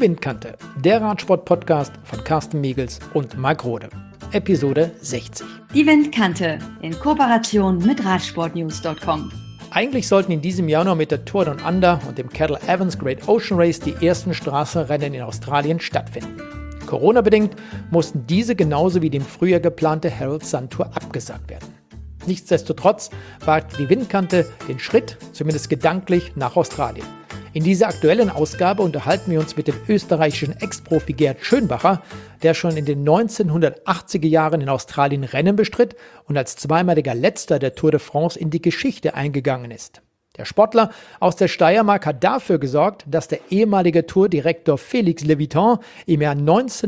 Die Windkante, der Radsport-Podcast von Carsten Miegels und Marc Rode. Episode 60. Die Windkante in Kooperation mit Radsportnews.com. Eigentlich sollten in diesem Jahr noch mit der Tour Down Under und dem Cadel Evans Great Ocean Race die ersten Straßenrennen in Australien stattfinden. Corona-bedingt mussten diese genauso wie die im Frühjahr geplante Herald Sun Tour abgesagt werden. Nichtsdestotrotz wagte die Windkante den Schritt, zumindest gedanklich, nach Australien. In dieser aktuellen Ausgabe unterhalten wir uns mit dem österreichischen Ex-Profi Gerhard Schönbacher, der schon in den 1980er Jahren in Australien Rennen bestritt und als zweimaliger Letzter der Tour de France in die Geschichte eingegangen ist. Der Sportler aus der Steiermark hat dafür gesorgt, dass der ehemalige Tourdirektor Félix Levitan im Jahr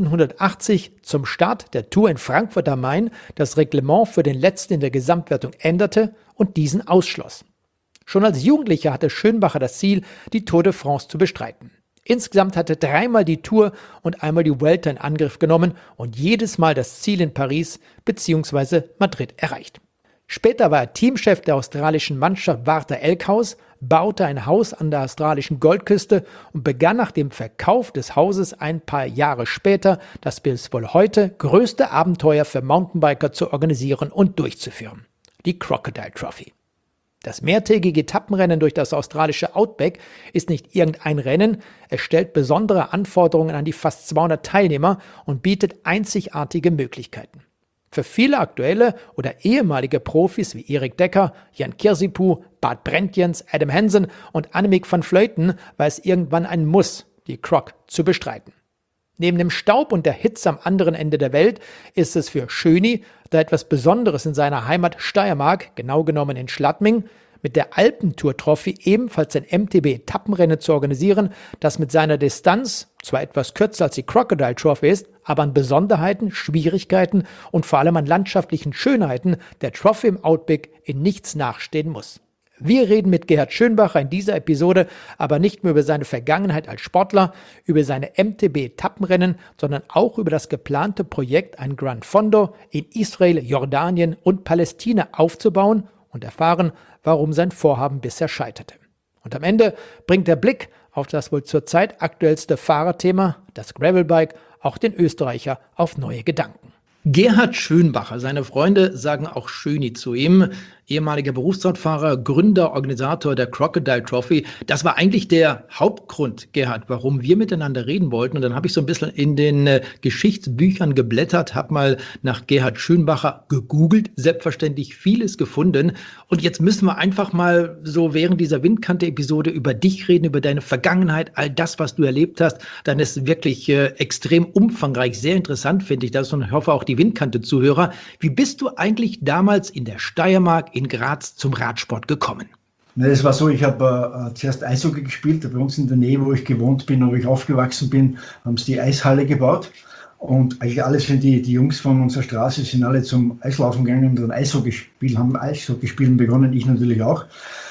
1980 zum Start der Tour in Frankfurt am Main das Reglement für den Letzten in der Gesamtwertung änderte und diesen ausschloss. Schon als Jugendlicher hatte Schönbacher das Ziel, die Tour de France zu bestreiten. Insgesamt hatte er dreimal die Tour und einmal die Vuelta in Angriff genommen und jedes Mal das Ziel in Paris bzw. Madrid erreicht. Später war er Teamchef der australischen Mannschaft Warta Elkhaus, baute ein Haus an der australischen Goldküste und begann nach dem Verkauf des Hauses ein paar Jahre später das bis wohl heute größte Abenteuer für Mountainbiker zu organisieren und durchzuführen: die Crocodile Trophy. Das mehrtägige Etappenrennen durch das australische Outback ist nicht irgendein Rennen, es stellt besondere Anforderungen an die fast 200 Teilnehmer und bietet einzigartige Möglichkeiten. Für viele aktuelle oder ehemalige Profis wie Erik Dekker, Jan Kirsipuu, Bart Brentjens, Adam Hansen und Annemiek van Vleuten war es irgendwann ein Muss, die Croc zu bestreiten. Neben dem Staub und der Hitze am anderen Ende der Welt ist es für Schöni da etwas Besonderes in seiner Heimat Steiermark, genau genommen in Schladming, mit der Alpentour-Trophy ebenfalls ein MTB-Etappenrennen zu organisieren, das mit seiner Distanz zwar etwas kürzer als die Crocodile Trophy ist, aber an Besonderheiten, Schwierigkeiten und vor allem an landschaftlichen Schönheiten der Trophy im Outback in nichts nachstehen muss. Wir reden mit Gerhard Schönbacher in dieser Episode aber nicht nur über seine Vergangenheit als Sportler, über seine MTB-Etappenrennen, sondern auch über das geplante Projekt, ein Gran Fondo in Israel, Jordanien und Palästina aufzubauen und erfahren, warum sein Vorhaben bisher scheiterte. Und am Ende bringt der Blick auf das wohl zurzeit aktuellste Fahrerthema, das Gravelbike, auch den Österreicher auf neue Gedanken. Gerhard Schönbacher, seine Freunde sagen auch Schöni zu ihm, ehemaliger Berufsradfahrer, Gründer, Organisator der Crocodile Trophy. Das war eigentlich der Hauptgrund, Gerhard, warum wir miteinander reden wollten. Und dann habe ich so ein bisschen in den Geschichtsbüchern geblättert, habe mal nach Gerhard Schönbacher gegoogelt, selbstverständlich vieles gefunden. Und jetzt müssen wir einfach mal so während dieser Windkante-Episode über dich reden, über deine Vergangenheit, all das, was du erlebt hast. Dann ist es wirklich extrem umfangreich, sehr interessant, finde ich das. Und ich hoffe auch die Windkante-Zuhörer. Wie bist du eigentlich damals in der Steiermark in Graz zum Radsport gekommen? Es war so, ich habe zuerst Eishockey gespielt. Bei uns in der Nähe, wo ich gewohnt bin, wo ich aufgewachsen bin, haben sie die Eishalle gebaut. Und eigentlich alles für die Jungs von unserer Straße sind alle zum Eislaufen gegangen und dann haben Eishockeyspielen begonnen, ich natürlich auch.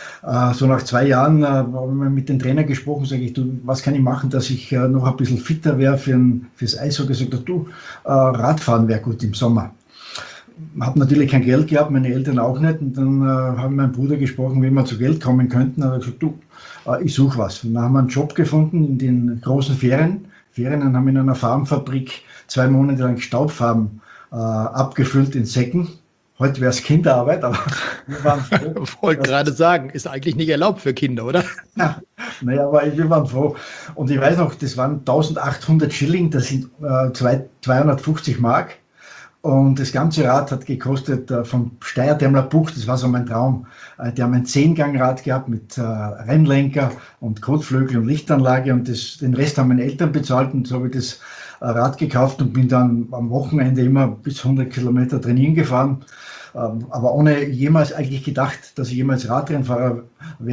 So nach 2 Jahren haben wir mit den Trainer gesprochen, sage ich, du, was kann ich machen, dass ich noch ein bisschen fitter wäre fürs Eishockey? Sagt er, du, Radfahren wäre gut im Sommer. Habe natürlich kein Geld gehabt, meine Eltern auch nicht. Und dann haben mein Bruder gesprochen, wie wir zu Geld kommen könnten. Dann habe ich gesagt, du, ich suche was. Und dann haben wir einen Job gefunden in den großen Ferien. Und haben in einer Farbenfabrik 2 Monate lang Staubfarben abgefüllt in Säcken. Heute wäre es Kinderarbeit, aber wir waren froh. Ich wollte gerade sagen, ist eigentlich nicht erlaubt für Kinder, oder? Ja, naja, aber wir waren froh. Und ich weiß noch, das waren 1800 Schilling, das sind 250 Mark. Und das ganze Rad hat gekostet vom Steyr-Dämmler Bucht, das war so mein Traum. Die haben ein 10-Gang-Rad gehabt mit Rennlenker und Kotflügel und Lichtanlage und den Rest haben meine Eltern bezahlt und so habe ich das Rad gekauft und bin dann am Wochenende immer bis 100 Kilometer trainieren gefahren. Aber ohne jemals eigentlich gedacht, dass ich jemals Radrennfahrer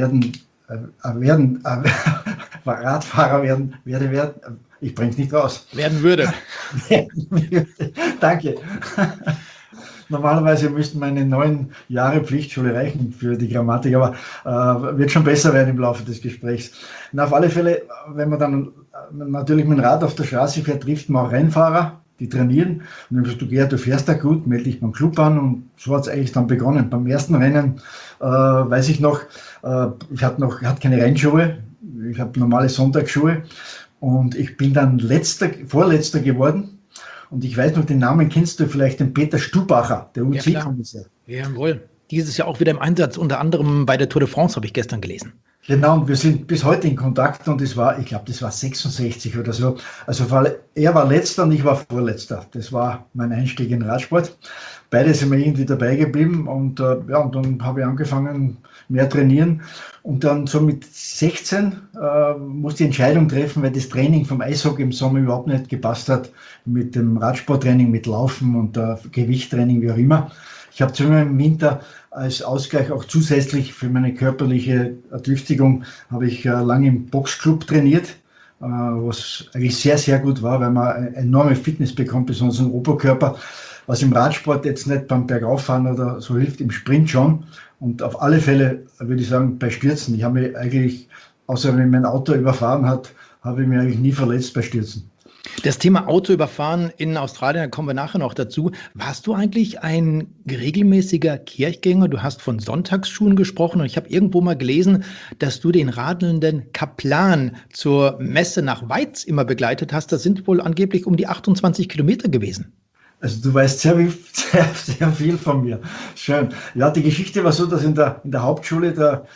Radfahrer werden werde. Ich bring's nicht raus. Werden würde. Danke. Normalerweise müssten meine 9 Jahre Pflichtschule reichen für die Grammatik, aber wird schon besser werden im Laufe des Gesprächs. Und auf alle Fälle, wenn man dann natürlich mit dem Rad auf der Straße fährt, trifft man auch Rennfahrer, die trainieren. Und dann habe ich gesagt, du Gerhard, du fährst da gut, melde dich beim Club an. Und so hat es eigentlich dann begonnen. Beim ersten Rennen, weiß ich noch, ich hatte keine Rennschuhe, ich habe normale Sonntagsschuhe. Und ich bin dann Vorletzter geworden. Und ich weiß noch, den Namen kennst du vielleicht, den Peter Stubacher, der UCI-Kommissar. Ja, jawohl. Dieses Jahr auch wieder im Einsatz, unter anderem bei der Tour de France, habe ich gestern gelesen. Genau, und wir sind bis heute in Kontakt und ich glaube, das war 66 oder so. Also er war Letzter und ich war Vorletzter. Das war mein Einstieg in Radsport. Beide sind mir irgendwie dabei geblieben und und dann habe ich angefangen, mehr trainieren. Und dann so mit 16 musste ich Entscheidung treffen, weil das Training vom Eishockey im Sommer überhaupt nicht gepasst hat mit dem Radsporttraining, mit Laufen und Gewichttraining, wie auch immer. Ich habe zweimal im Winter als Ausgleich auch zusätzlich für meine körperliche Ertüchtigung habe ich lange im Boxclub trainiert, was eigentlich sehr, sehr gut war, weil man eine enorme Fitness bekommt, besonders im Oberkörper, was im Radsport jetzt nicht beim Bergauffahren oder so hilft, im Sprint schon. Und auf alle Fälle würde ich sagen, bei Stürzen. Ich habe mich eigentlich, außer wenn mein Auto überfahren hat, habe ich mich eigentlich nie verletzt bei Stürzen. Das Thema Auto überfahren in Australien, da kommen wir nachher noch dazu. Warst du eigentlich ein regelmäßiger Kirchgänger? Du hast von Sonntagsschulen gesprochen und ich habe irgendwo mal gelesen, dass du den radelnden Kaplan zur Messe nach Weiz immer begleitet hast. Das sind wohl angeblich um die 28 Kilometer gewesen. Also du weißt sehr, sehr viel von mir. Schön. Ja, die Geschichte war so, dass in der Hauptschule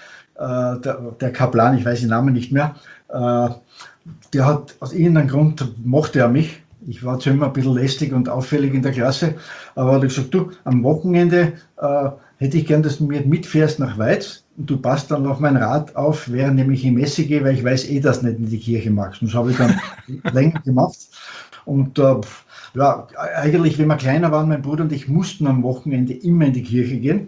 der Kaplan, ich weiß den Namen nicht mehr, der hat aus irgendeinem Grund, mochte er mich. Ich war zwar immer ein bisschen lästig und auffällig in der Klasse, aber er hat gesagt, du, am Wochenende hätte ich gern, dass du mir mitfährst nach Weiz und du passt dann auf mein Rad auf, während ich in Messe gehe, weil ich weiß dass du nicht in die Kirche magst. Und das habe ich dann länger gemacht. Und eigentlich, wenn wir kleiner waren, mein Bruder und ich mussten am Wochenende immer in die Kirche gehen,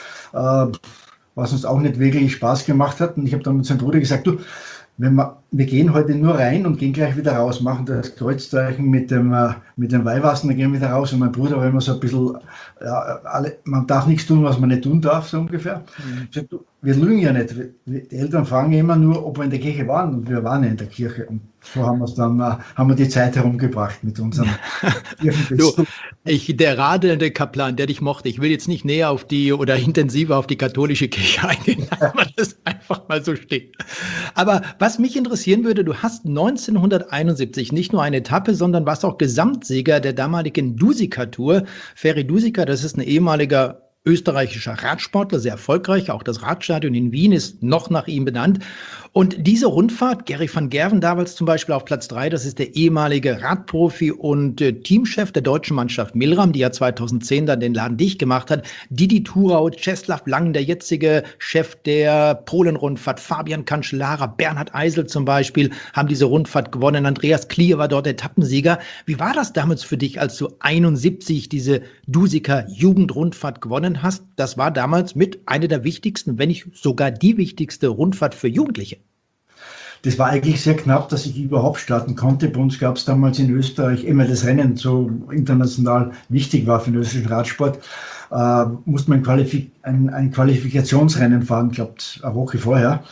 was uns auch nicht wirklich Spaß gemacht hat. Und ich habe dann mit seinem Bruder gesagt, du, wir gehen heute nur rein und gehen gleich wieder raus, machen das Kreuzzeichen mit dem Weihwasser, dann gehen wir wieder raus. Und mein Bruder war immer so ein bisschen, man darf nichts tun, was man nicht tun darf, so ungefähr. Ich sag, du, wir lügen ja nicht. Die Eltern fragen ja immer nur, ob wir in der Kirche waren, und wir waren ja in der Kirche. Und so haben wir es dann, haben wir die Zeit herumgebracht mit unserem Du, der radelnde Kaplan, der dich mochte, ich will jetzt nicht näher auf die oder intensiver auf die katholische Kirche eingehen, aber das einfach mal so steht. Aber was mich interessieren würde, du hast 1971 nicht nur eine Etappe, sondern warst auch Gesamtsieger der damaligen Dusika-Tour. Ferry Dusika, das ist ein ehemaliger österreichischer Radsportler, sehr erfolgreich. Auch das Radstadion in Wien ist noch nach ihm benannt. Und diese Rundfahrt, Gary van Gerwen damals zum Beispiel auf Platz 3, das ist der ehemalige Radprofi und Teamchef der deutschen Mannschaft Milram, die ja 2010 dann den Laden dicht gemacht hat. Didi Thurau, Czeslaw Lang, der jetzige Chef der Polen-Rundfahrt, Fabian Cancellara, Bernhard Eisel zum Beispiel, haben diese Rundfahrt gewonnen. Andreas Klier war dort Etappensieger. Wie war das damals für dich, als du 71 diese Dusika-Jugendrundfahrt gewonnen hast? Das war damals mit einer der wichtigsten, wenn nicht sogar die wichtigste Rundfahrt für Jugendliche. Das war eigentlich sehr knapp, dass ich überhaupt starten konnte. Bei uns gab es damals in Österreich, immer das Rennen so international wichtig war für den österreichischen Radsport, musste man ein Qualifikationsrennen fahren, ich glaube eine Woche vorher.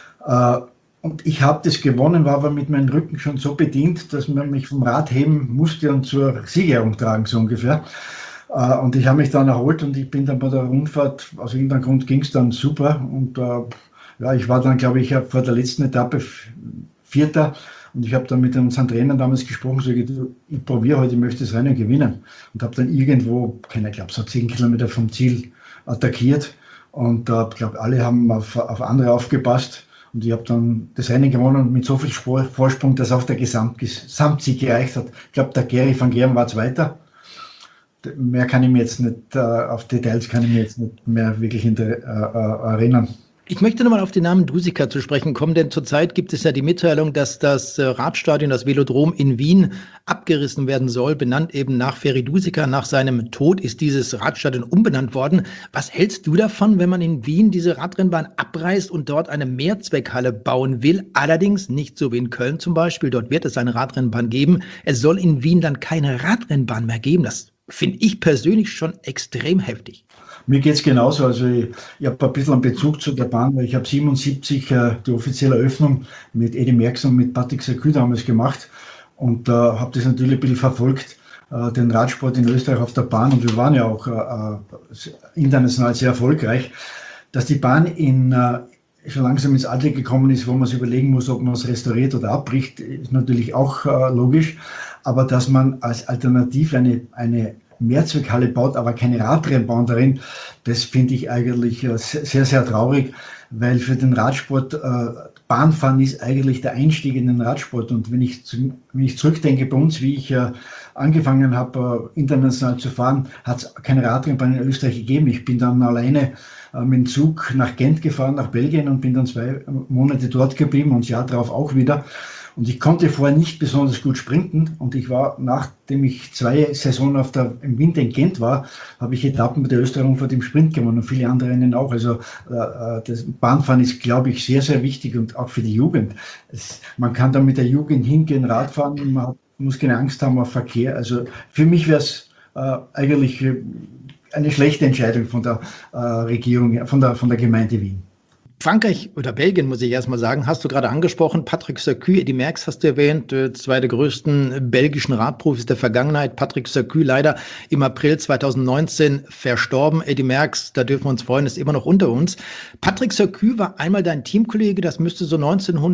Und ich habe das gewonnen, war aber mit meinem Rücken schon so bedient, dass man mich vom Rad heben musste und zur Siegerehrung tragen, so ungefähr. Und ich habe mich dann erholt und ich bin dann bei der Rundfahrt, aus irgendeinem Grund ging es dann super. Und ich war dann, glaube ich, vor der letzten Etappe Vierter und ich habe dann mit unseren Trainern damals gesprochen, so ich probiere heute, ich möchte das Rennen gewinnen. Und habe dann irgendwo, ich glaube so 10 Kilometer vom Ziel attackiert und ich glaube, alle haben auf andere aufgepasst. Und ich habe dann das Rennen gewonnen und mit so viel Vorsprung, dass auch der Gesamtsieg gereicht hat. Ich glaube, der Gary van Gerwen war Zweiter. Mehr kann ich mir jetzt nicht, auf Details kann ich mir jetzt nicht mehr wirklich erinnern. Ich möchte nochmal auf den Namen Dusika zu sprechen kommen, denn zurzeit gibt es ja die Mitteilung, dass das Radstadion, das Velodrom in Wien abgerissen werden soll, benannt eben nach Ferry Dusika. Nach seinem Tod ist dieses Radstadion umbenannt worden. Was hältst du davon, wenn man in Wien diese Radrennbahn abreißt und dort eine Mehrzweckhalle bauen will? Allerdings nicht so wie in Köln zum Beispiel. Dort wird es eine Radrennbahn geben. Es soll in Wien dann keine Radrennbahn mehr geben. Das finde ich persönlich schon extrem heftig. Mir geht es genauso. Also ich habe ein bisschen einen Bezug zu der Bahn, weil ich habe 77 die offizielle Eröffnung mit Eddy Merckx und mit Patrick Sarkü damals gemacht und habe das natürlich ein bisschen verfolgt, den Radsport in Österreich auf der Bahn, und wir waren ja auch international sehr erfolgreich. Dass die Bahn schon langsam ins Alter gekommen ist, wo man sich überlegen muss, ob man es restauriert oder abbricht, ist natürlich auch logisch. Aber dass man als Alternative eine Mehrzweckhalle baut, aber keine Radrennbahn darin, das finde ich eigentlich sehr, sehr traurig, weil für den Radsport Bahnfahren ist eigentlich der Einstieg in den Radsport. Und wenn ich zurückdenke bei uns, wie ich angefangen habe, international zu fahren, hat es keine Radrennbahn in Österreich gegeben. Ich bin dann alleine mit dem Zug nach Gent gefahren, nach Belgien, und bin dann 2 Monate dort geblieben und das Jahr darauf auch wieder. Und ich konnte vorher nicht besonders gut sprinten, und ich war, nachdem ich 2 Saisonen im Winter in Gent war, habe ich Etappen mit der Österreich-Rundfahrt im Sprint gewonnen und viele andere Rennen auch. Also das Bahnfahren ist, glaube ich, sehr, sehr wichtig, und auch für die Jugend. Man kann da mit der Jugend hingehen, Radfahren, man muss keine Angst haben auf Verkehr. Also für mich wäre es eigentlich eine schlechte Entscheidung von der Regierung, von der Gemeinde Wien. Frankreich oder Belgien, muss ich erstmal sagen, hast du gerade angesprochen. Patrick Sarcus, Eddy Merckx hast du erwähnt, 2 der größten belgischen Radprofis der Vergangenheit. Patrick Sarcus leider im April 2019 verstorben. Eddy Merckx, da dürfen wir uns freuen, ist immer noch unter uns. Patrick Sarcus war einmal dein Teamkollege, das müsste so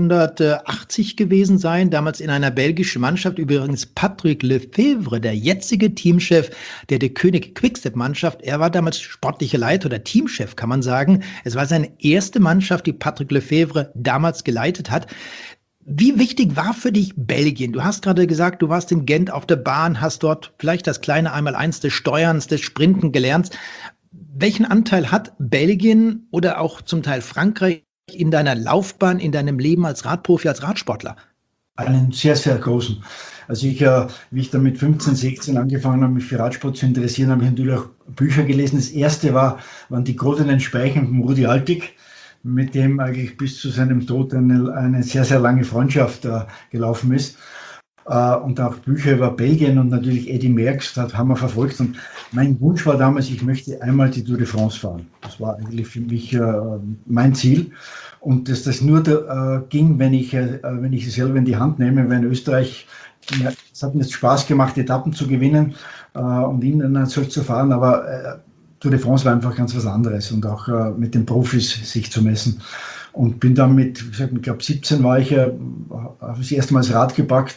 1980 gewesen sein, damals in einer belgischen Mannschaft. Übrigens Patrick Lefevre, der jetzige Teamchef der König Quickstep-Mannschaft. Er war damals sportlicher Leiter oder Teamchef, kann man sagen. Es war seine erste Mannschaft, die Patrick Lefevre damals geleitet hat. Wie wichtig war für dich Belgien? Du hast gerade gesagt, du warst in Gent auf der Bahn, hast dort vielleicht das kleine Einmaleins des Steuerns, des Sprinten gelernt. Welchen Anteil hat Belgien oder auch zum Teil Frankreich in deiner Laufbahn, in deinem Leben als Radprofi, als Radsportler? Einen sehr, sehr großen. Also wie ich dann mit 15, 16 angefangen habe, mich für Radsport zu interessieren, habe ich natürlich auch Bücher gelesen. Das erste waren die Goldenen Speichen von Rudi Altig, mit dem eigentlich bis zu seinem Tod eine sehr, sehr lange Freundschaft gelaufen ist. Und auch Bücher über Belgien und natürlich Eddy Merckx, das haben wir verfolgt. Und mein Wunsch war damals, ich möchte einmal die Tour de France fahren. Das war eigentlich für mich mein Ziel. Und dass das nur ging, wenn ich sie selber in die Hand nehme, weil in Österreich, es hat mir jetzt Spaß gemacht, Etappen zu gewinnen und international zu fahren, aber Tour de France war einfach ganz was anderes, und auch mit den Profis sich zu messen. Und bin dann ich glaube 17 war ich, habe das erste Mal das Rad gepackt.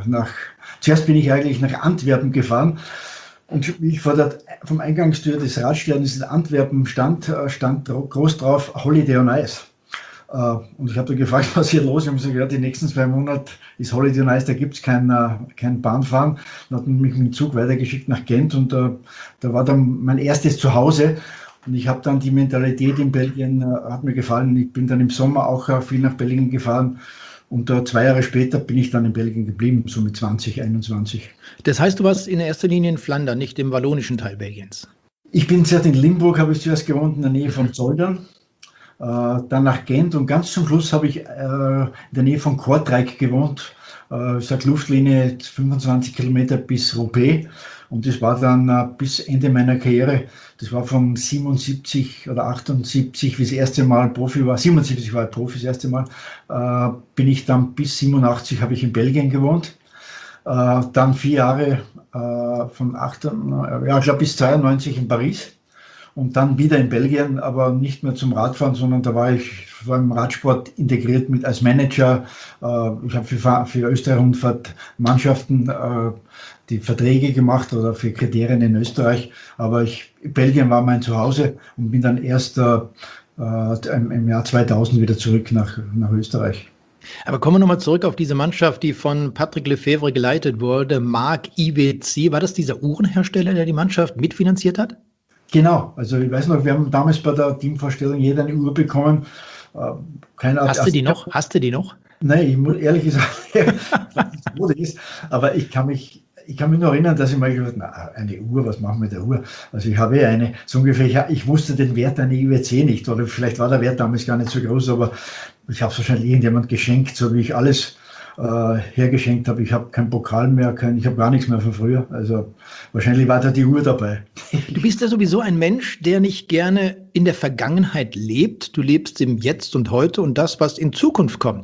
Zuerst bin ich eigentlich nach Antwerpen gefahren, und wie ich vom Eingangstür des Radsterns in Antwerpen stand groß drauf Holiday on Ice. Und ich habe da gefragt, was hier los ist. Ich habe gesagt, die nächsten 2 Monate ist Holiday on Ice, da gibt es kein Bahnfahren. Dann hat man mich mit dem Zug weitergeschickt nach Gent, und da war dann mein erstes Zuhause. Und ich habe dann die Mentalität in Belgien, hat mir gefallen. Ich bin dann im Sommer auch viel nach Belgien gefahren. Und 2 Jahre später bin ich dann in Belgien geblieben, so mit 20, 21. Das heißt, du warst in erster Linie in Flandern, nicht im wallonischen Teil Belgiens? Ich bin zuerst in Limburg, habe ich zuerst gewohnt, in der Nähe von Zoldern. Dann nach Gent, und ganz zum Schluss habe ich in der Nähe von Kortrijk gewohnt. Ich sage Luftlinie 25 Kilometer bis Roubaix, und das war dann bis Ende meiner Karriere. Das war von 77 oder 78, wie das erste Mal Profi war. 77 war ich Profi das erste Mal. Bin ich dann bis 87 habe ich in Belgien gewohnt. Dann 4 Jahre ich glaube bis 92 in Paris. Und dann wieder in Belgien, aber nicht mehr zum Radfahren, sondern da war ich im Radsport integriert als Manager. Ich habe für Österreich-Rundfahrt Mannschaften die Verträge gemacht oder für Kriterien in Österreich. Aber Belgien war mein Zuhause, und bin dann erst im Jahr 2000 wieder zurück nach Österreich. Aber kommen wir nochmal zurück auf diese Mannschaft, die von Patrick Lefevre geleitet wurde, Marc IWC. War das dieser Uhrenhersteller, der die Mannschaft mitfinanziert hat? Genau, also ich weiß noch, wir haben damals bei der Teamvorstellung jeder eine Uhr bekommen. Hast du die noch? Nein, ich muss ehrlich gesagt, wo die ist, aber ich kann mich nur erinnern, dass ich mal gesagt habe, eine Uhr, was machen wir mit der Uhr? Also ich habe eine, so ungefähr, ich wusste den Wert einer IWC nicht, oder vielleicht war der Wert damals gar nicht so groß, aber ich habe es wahrscheinlich irgendjemand geschenkt, so wie ich alles hergeschenkt habe. Ich habe keinen Pokal mehr, ich habe gar nichts mehr von früher. Also wahrscheinlich war da die Uhr dabei. Du bist ja sowieso ein Mensch, der nicht gerne in der Vergangenheit lebt. Du lebst im Jetzt und Heute und das, was in Zukunft kommt.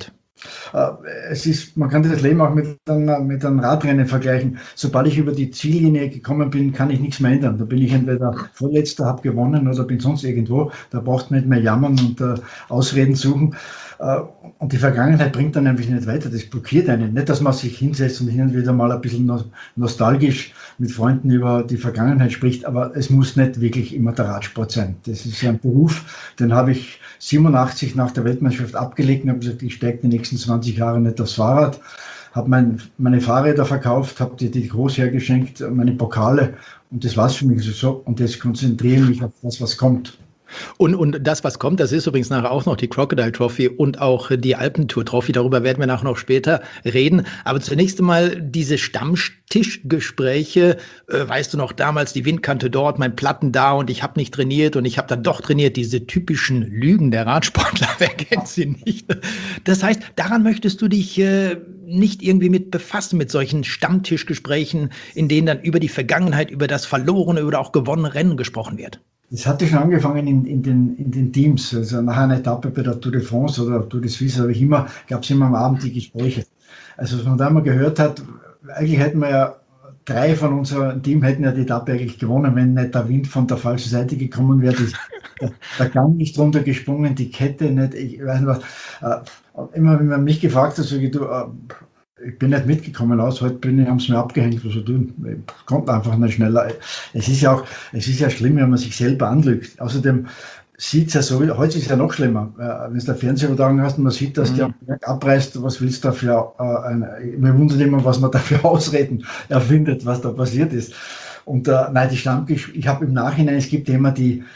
Man kann das Leben auch mit einem Radrennen vergleichen. Sobald ich über die Ziellinie gekommen bin, kann ich nichts mehr ändern. Da bin ich entweder Vorletzter, habe gewonnen oder bin sonst irgendwo. Da braucht man nicht mehr jammern und Ausreden suchen. Und die Vergangenheit bringt dann einfach nicht weiter. Das blockiert einen. Nicht, dass man sich hinsetzt und hin und wieder mal ein bisschen nostalgisch mit Freunden über die Vergangenheit spricht, aber es muss nicht wirklich immer der Radsport sein. Das ist ja ein Beruf, den habe ich 87 nach der Weltmeisterschaft abgelegt und habe gesagt, ich steige die nächsten 20 Jahre nicht aufs Fahrrad, habe meine Fahrräder verkauft, habe die groß hergeschenkt, meine Pokale und das war es für mich so. Und jetzt konzentriere ich mich auf das, was kommt. Und das, was kommt, das ist übrigens nachher auch noch die Crocodile Trophy und auch die Alpentour Trophy. Darüber werden wir nachher noch später reden. Aber zunächst einmal diese Stammtischgespräche. Weißt du noch, damals die Windkante dort, mein Platten da und ich habe nicht trainiert und ich habe dann doch trainiert. Diese typischen Lügen der Radsportler, wer kennt sie nicht? Das heißt, daran möchtest du dich nicht irgendwie mit befassen, mit solchen Stammtischgesprächen, in denen dann über die Vergangenheit, über das verlorene oder auch gewonnene Rennen gesprochen wird. Das hatte schon angefangen in den Teams. Also nach einer Etappe bei der Tour de France oder Tour de Suisse gab es immer am Abend die Gespräche. Also was man da mal gehört hat, eigentlich hätten wir ja 3 von unserem Team hätten ja die Etappe eigentlich gewonnen, wenn nicht der Wind von der falschen Seite gekommen wäre. Der Gang nicht runtergesprungen, die Kette nicht, ich weiß nicht was. Immer wenn man mich gefragt hat, sage ich, du, ich bin nicht mitgekommen aus, heute haben sie mir abgehängt, was sie tun. Ich konnte einfach nicht schneller. Es ist ja schlimm, wenn man sich selber anlügt. Außerdem sieht es ja so, heute ist es ja noch schlimmer. Wenn du der Fernsehübertragung hast und man sieht, dass der abreißt, was willst du dafür? Mir wundert immer, was man dafür Ausreden erfindet, was da passiert ist. Und nein, die Stammtisch, ich habe im Nachhinein, es gibt immer die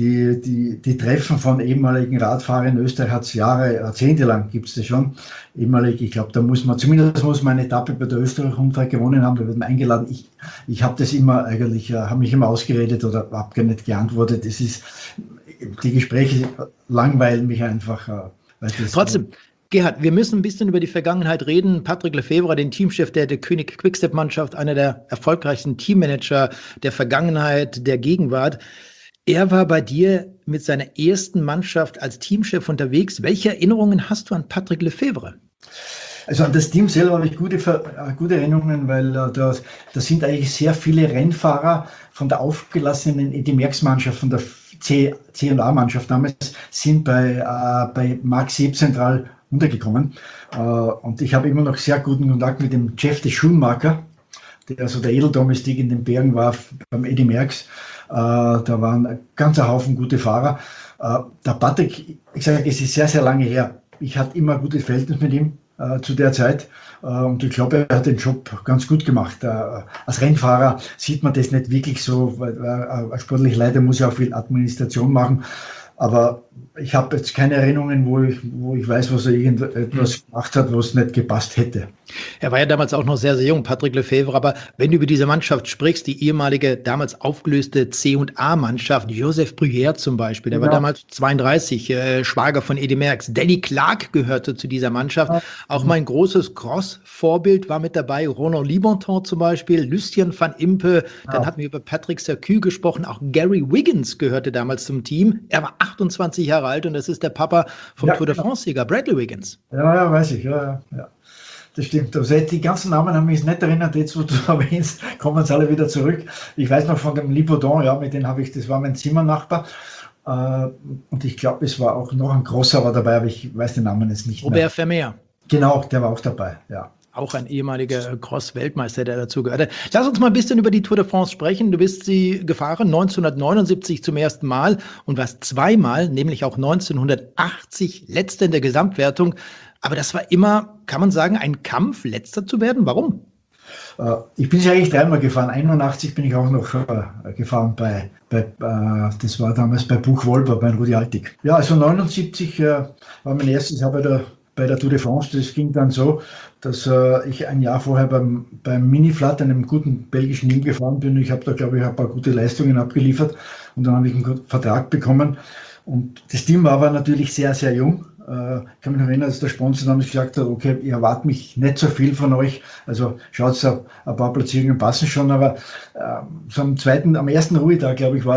Treffen von ehemaligen Radfahrern in Österreich hat es Jahrzehnte lang gibt es das schon. Ehemalig, ich glaube, da muss man eine Etappe bei der Österreich-Rundfahrt gewonnen haben, da wird man eingeladen. Ich habe das immer eigentlich, habe mich immer ausgeredet oder habe gar nicht geantwortet. Die Gespräche langweilen mich einfach. Trotzdem, Gerhard, wir müssen ein bisschen über die Vergangenheit reden. Patrick Lefevre, den Teamchef der König Quickstep-Mannschaft, einer der erfolgreichsten Teammanager der Vergangenheit, der Gegenwart. Er war bei dir mit seiner ersten Mannschaft als Teamchef unterwegs. Welche Erinnerungen hast du an Patrick Lefevre? Also an das Team selber habe ich gute Erinnerungen, weil da sind eigentlich sehr viele Rennfahrer von der aufgelassenen Eddy Merckx-Mannschaft, von der C&A-Mannschaft damals, sind bei Marc Sieb zentral untergekommen. Und ich habe immer noch sehr guten Kontakt mit dem Jeff de Schumacher, der also der Edeldomestik in den Bergen war beim Eddy Merckx. Da waren ein ganzer Haufen gute Fahrer. Der Patrick, ich sage, es ist sehr, sehr lange her. Ich hatte immer ein gutes Verhältnis mit ihm zu der Zeit. Und ich glaube, er hat den Job ganz gut gemacht. Als Rennfahrer sieht man das nicht wirklich so, weil als sportlicher Leiter muss ja auch viel Administration machen. Aber ich habe jetzt keine Erinnerungen, wo ich weiß, was er irgendetwas gemacht hat, was nicht gepasst hätte. Er war ja damals auch noch sehr, sehr jung, Patrick Lefevre. Aber wenn du über diese Mannschaft sprichst, die ehemalige, damals aufgelöste C&A-Mannschaft, Joseph Bruyère zum Beispiel, der war damals 32, Schwager von Eddy Merckx. Danny Clark gehörte zu dieser Mannschaft. Auch mein großes Cross-Vorbild war mit dabei, Ronan Libanton zum Beispiel, Lucien van Impe. Dann hatten wir über Patrick Sercu gesprochen. Auch Gary Wiggins gehörte damals zum Team. Er war 28 Jahre alt und das ist der Papa vom Tour de France-Sieger, Bradley Wiggins. Ja, weiß ich, ja. Das stimmt. Also die ganzen Namen haben mich nicht erinnert, jetzt wo du erwähnst, kommen sie alle wieder zurück. Ich weiß noch von dem Libaudon, mit dem das war mein Zimmernachbar. Und ich glaube, es war auch noch ein großer war dabei, aber ich weiß den Namen jetzt nicht mehr. Robert Vermeer. Genau, der war auch dabei, ja. Auch ein ehemaliger Cross-Weltmeister, der dazu gehörte. Lass uns mal ein bisschen über die Tour de France sprechen. Du bist sie gefahren, 1979 zum ersten Mal und warst zweimal, nämlich auch 1980, letzter in der Gesamtwertung. Aber das war immer, kann man sagen, ein Kampf, letzter zu werden. Warum? Ich bin sie eigentlich 3-mal gefahren. 81 bin ich auch noch gefahren das war damals bei Buchwolper, bei Rudi Altig. Ja, also 79 war mein erstes Jahr bei der Tour de France. Das ging dann so, dass ich ein Jahr vorher beim Mini-Flat, einem guten belgischen Team gefahren bin. Ich habe da, glaube ich, ein paar gute Leistungen abgeliefert und dann habe ich einen Vertrag bekommen. Und das Team war aber natürlich sehr, sehr jung. Ich kann mich noch erinnern, dass der Sponsor damals gesagt hat, okay, ich erwarte mich nicht so viel von euch, also schaut, ein paar Platzierungen passen schon, aber so am ersten Ruhetag, glaube ich,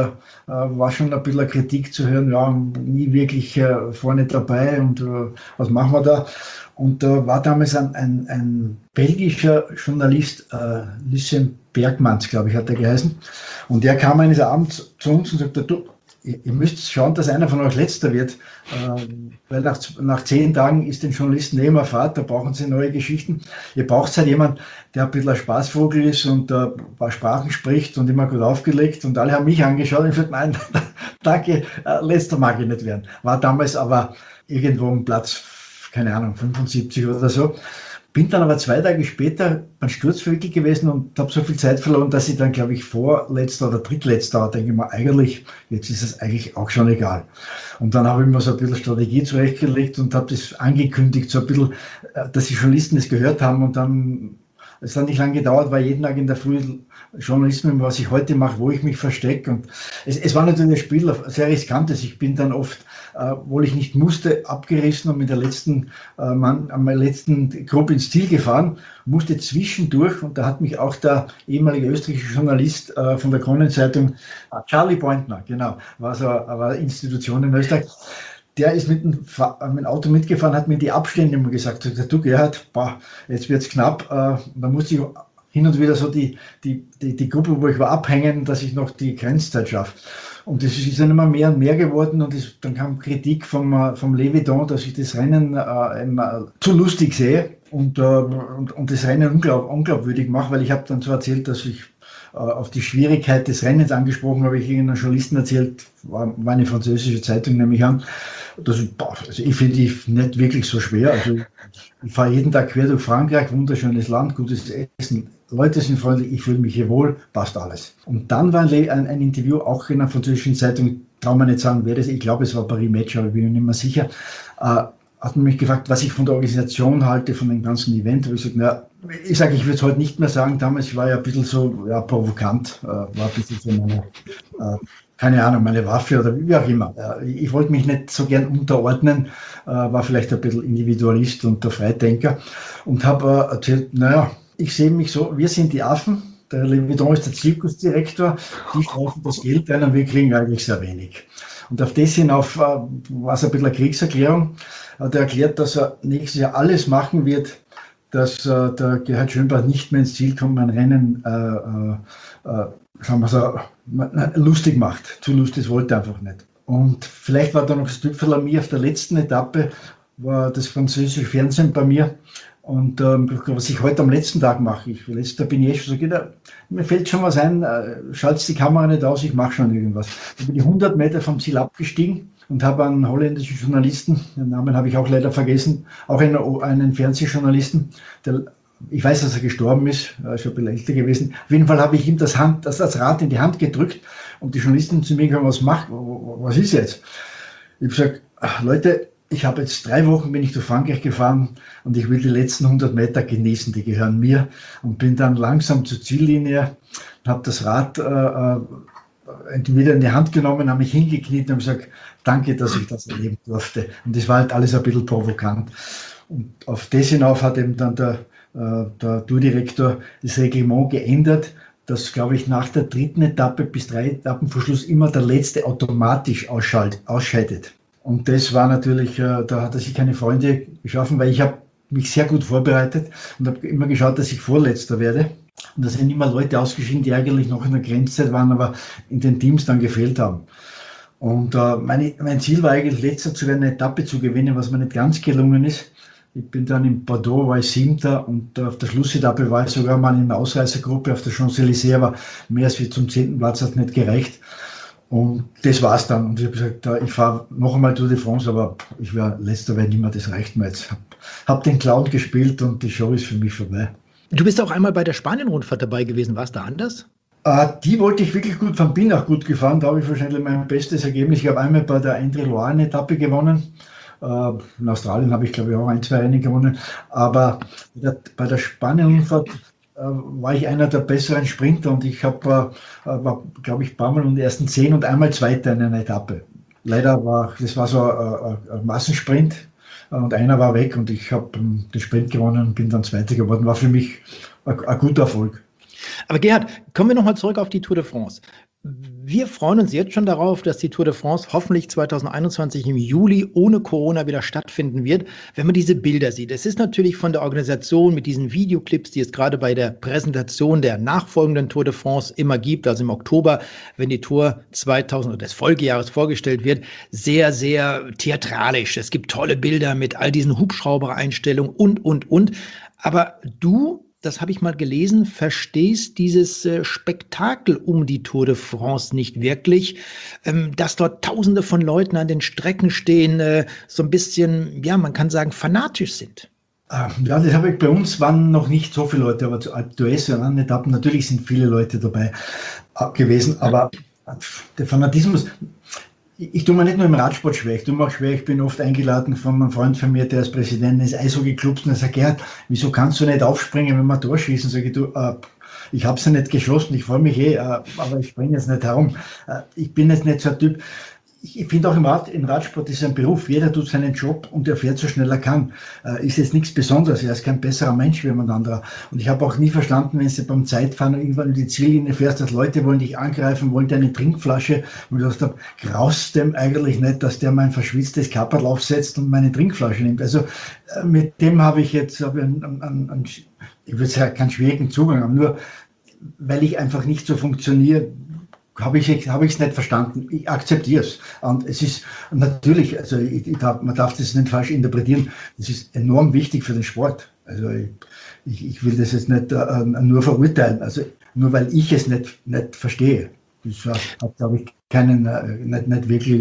war schon ein bisschen eine Kritik zu hören, ja, nie wirklich vorne dabei und was machen wir da? Und da war damals ein belgischer Journalist, Lucien Bergmans, glaube ich, hat er geheißen, und der kam eines Abends zu uns und sagte, du, ihr müsst schauen, dass einer von euch Letzter wird, weil nach 10 Tagen ist den Journalisten immer Fahrt, da brauchen sie neue Geschichten. Ihr braucht halt jemanden, der ein bisschen ein Spaßvogel ist und ein paar Sprachen spricht und immer gut aufgelegt, und alle haben mich angeschaut und ich gesagt, nein, danke, Letzter mag ich nicht werden. War damals aber irgendwo um Platz, keine Ahnung, 75 oder so. Bin dann aber 2 Tage später ein Sturzvögel gewesen und habe so viel Zeit verloren, dass ich dann, glaube ich, vorletzter oder drittletzter war. Denke ich mir, eigentlich, jetzt ist es eigentlich auch schon egal. Und dann habe ich mir so ein bisschen Strategie zurechtgelegt und habe das angekündigt, so ein bisschen, dass die Journalisten das gehört haben, und dann, es hat nicht lange gedauert, war jeden Tag in der Früh Journalismus, was ich heute mache, wo ich mich verstecke. Und es war natürlich ein Spiel sehr riskantes. Ich bin dann oft, obwohl ich nicht musste, abgerissen und mit der letzten Gruppe ins Ziel gefahren, musste zwischendurch, und da hat mich auch der ehemalige österreichische Journalist von der Kronenzeitung, Charlie Pointner, genau, war eine Institution in Österreich, der ist mit dem Auto mitgefahren, hat mir die Abstände immer gesagt, du Gerhard, jetzt wird's knapp, da musste ich hin und wieder so die Gruppe, wo ich war, abhängen, dass ich noch die Grenzzeit schaffe. Und das ist dann immer mehr und mehr geworden, und dann kam Kritik vom Leviton, dass ich das Rennen zu lustig sehe und das Rennen unglaubwürdig mache, weil ich habe dann so erzählt, dass ich auf die Schwierigkeit des Rennens angesprochen habe, ich irgendeinen Journalisten erzählt, war eine französische Zeitung, nehme ich an. Also ich finde die nicht wirklich so schwer. Also ich fahre jeden Tag quer durch Frankreich, wunderschönes Land, gutes Essen, Leute sind freundlich, ich fühle mich hier wohl, passt alles. Und dann war ein Interview auch in einer französischen Zeitung, traue mir nicht sagen, wer das, ich glaube es war Paris Match, aber ich bin mir nicht mehr sicher, hat man mich gefragt, was ich von der Organisation halte, von dem ganzen Event. Ich sage, ich würde es heute nicht mehr sagen, damals war ich ein bisschen so provokant, war ein bisschen so meine, keine Ahnung, meine Waffe oder wie auch immer. Ich wollte mich nicht so gern unterordnen, war vielleicht ein bisschen Individualist und der Freidenker und habe erzählt, ich sehe mich so, wir sind die Affen, der Leviton ist der Zirkusdirektor, die streichen das Geld ein und wir kriegen eigentlich sehr wenig. Und auf das hinauf war es ein bisschen eine Kriegserklärung. Hat er erklärt, dass er nächstes Jahr alles machen wird, dass der Gerhard Schönbach nicht mehr ins Ziel kommt, ein Rennen sagen wir so, lustig macht. Zu lustig, das wollte er einfach nicht. Und vielleicht war da noch das Tüpfel an mir. Auf der letzten Etappe war das französische Fernsehen bei mir. Und was ich heute am letzten Tag mache, da bin ich schon so, mir fällt schon was ein, schaltet die Kamera nicht aus, ich mache schon irgendwas. Ich bin die 100 Meter vom Ziel abgestiegen und habe einen holländischen Journalisten, den Namen habe ich auch leider vergessen, auch einen Fernsehjournalisten, ich weiß, dass er gestorben ist, er ist schon ein bisschen älter gewesen. Auf jeden Fall habe ich ihm das Rad in die Hand gedrückt und die Journalistin zu mir gesagt, was ist jetzt? Ich habe gesagt, Leute, ich habe jetzt 3 Wochen bin ich durch Frankreich gefahren und ich will die letzten 100 Meter genießen, die gehören mir, und bin dann langsam zur Ziellinie, habe das Rad wieder in die Hand genommen, habe mich hingekniet und habe gesagt, danke, dass ich das erleben durfte. Und das war halt alles ein bisschen provokant. Und auf das hinauf hat eben dann der Tourdirektor das Reglement geändert, dass, glaube ich, nach der 3. Etappe bis 3 Etappen vor Schluss immer der Letzte automatisch ausscheidet. Und das war natürlich, da hat er sich keine Freunde geschaffen, weil ich habe mich sehr gut vorbereitet und habe immer geschaut, dass ich Vorletzter werde. Und da sind immer Leute ausgeschieden, die eigentlich noch in der Grenzzeit waren, aber in den Teams dann gefehlt haben. Und mein Ziel war eigentlich, Letzter zu werden, eine Etappe zu gewinnen, was mir nicht ganz gelungen ist. Ich bin dann in Bordeaux, war ich 7. und auf der Schlussetappe war ich sogar mal in der Ausreißergruppe auf der Champs-Élysées, aber mehr als wie zum 10. Platz hat nicht gereicht. Und das war's dann. Und ich habe gesagt, ich fahre noch einmal Tour de France, aber ich wäre Letzter, wenn nicht mehr, das reicht mir jetzt. Habe den Clown gespielt und die Show ist für mich vorbei. Du bist auch einmal bei der Spanien-Rundfahrt dabei gewesen. War es da anders? Die wollte ich wirklich gut fahren, bin auch gut gefahren. Da habe ich wahrscheinlich mein bestes Ergebnis. Ich habe einmal bei der Indre-Loire eine Etappe gewonnen. In Australien habe ich, glaube ich, auch 1, 2 Rennen gewonnen. Aber bei der Spanien-Rundfahrt war ich einer der besseren Sprinter und ich war, glaube ich, ein paar Mal in den ersten 10 und einmal Zweiter in einer Etappe. Leider das war so ein Massensprint und einer war weg und ich habe den Sprint gewonnen und bin dann Zweiter geworden. War für mich ein guter Erfolg. Aber Gerhard, kommen wir nochmal zurück auf die Tour de France. Wir freuen uns jetzt schon darauf, dass die Tour de France hoffentlich 2021 im Juli ohne Corona wieder stattfinden wird, wenn man diese Bilder sieht. Es ist natürlich von der Organisation mit diesen Videoclips, die es gerade bei der Präsentation der nachfolgenden Tour de France immer gibt, also im Oktober, wenn die Tour 2000 oder des Folgejahres vorgestellt wird, sehr, sehr theatralisch. Es gibt tolle Bilder mit all diesen Hubschraubereinstellungen und. Aber du, das habe ich mal gelesen, verstehst dieses Spektakel um die Tour de France nicht wirklich, dass dort Tausende von Leuten an den Strecken stehen, so ein bisschen, ja, man kann sagen, fanatisch sind. Ja, das habe ich, bei uns waren noch nicht so viele Leute, aber zu Alpe d'Huez und anderen Etappen, natürlich sind viele Leute dabei gewesen, aber der Fanatismus, ich tue mir nicht nur im Radsport schwer, ich tue mir auch schwer, ich bin oft eingeladen von einem Freund von mir, der ist Präsident des Eishockey-Clubs und er sagt, Gerhard, wieso kannst du nicht aufspringen, wenn wir ein Tor schießen? Sag ich, ich habe es ja nicht geschossen, ich freue mich aber ich springe jetzt nicht herum. Ich bin jetzt nicht so ein Typ. Ich finde auch im Radsport ist ein Beruf, jeder tut seinen Job und er fährt so schnell er kann. Ist jetzt nichts Besonderes, er ist kein besserer Mensch wie jemand anderer. Und ich habe auch nie verstanden, wenn du beim Zeitfahren irgendwann in die Ziellinie fährst, dass Leute wollen dich angreifen, wollen deine Trinkflasche. Und ich dachte, graust dem eigentlich nicht, dass der mein verschwitztes Kapperl aufsetzt und meine Trinkflasche nimmt. Also mit dem habe ich einen, ich würde sagen, keinen schwierigen Zugang, aber nur weil ich einfach nicht so funktioniere, habe ich es nicht verstanden. Ich akzeptiere es. Und es ist natürlich, also man darf das nicht falsch interpretieren, das ist enorm wichtig für den Sport. Also ich will das jetzt nicht nur verurteilen, also nur weil ich es nicht verstehe. Das hat, glaube ich, nicht wirklich,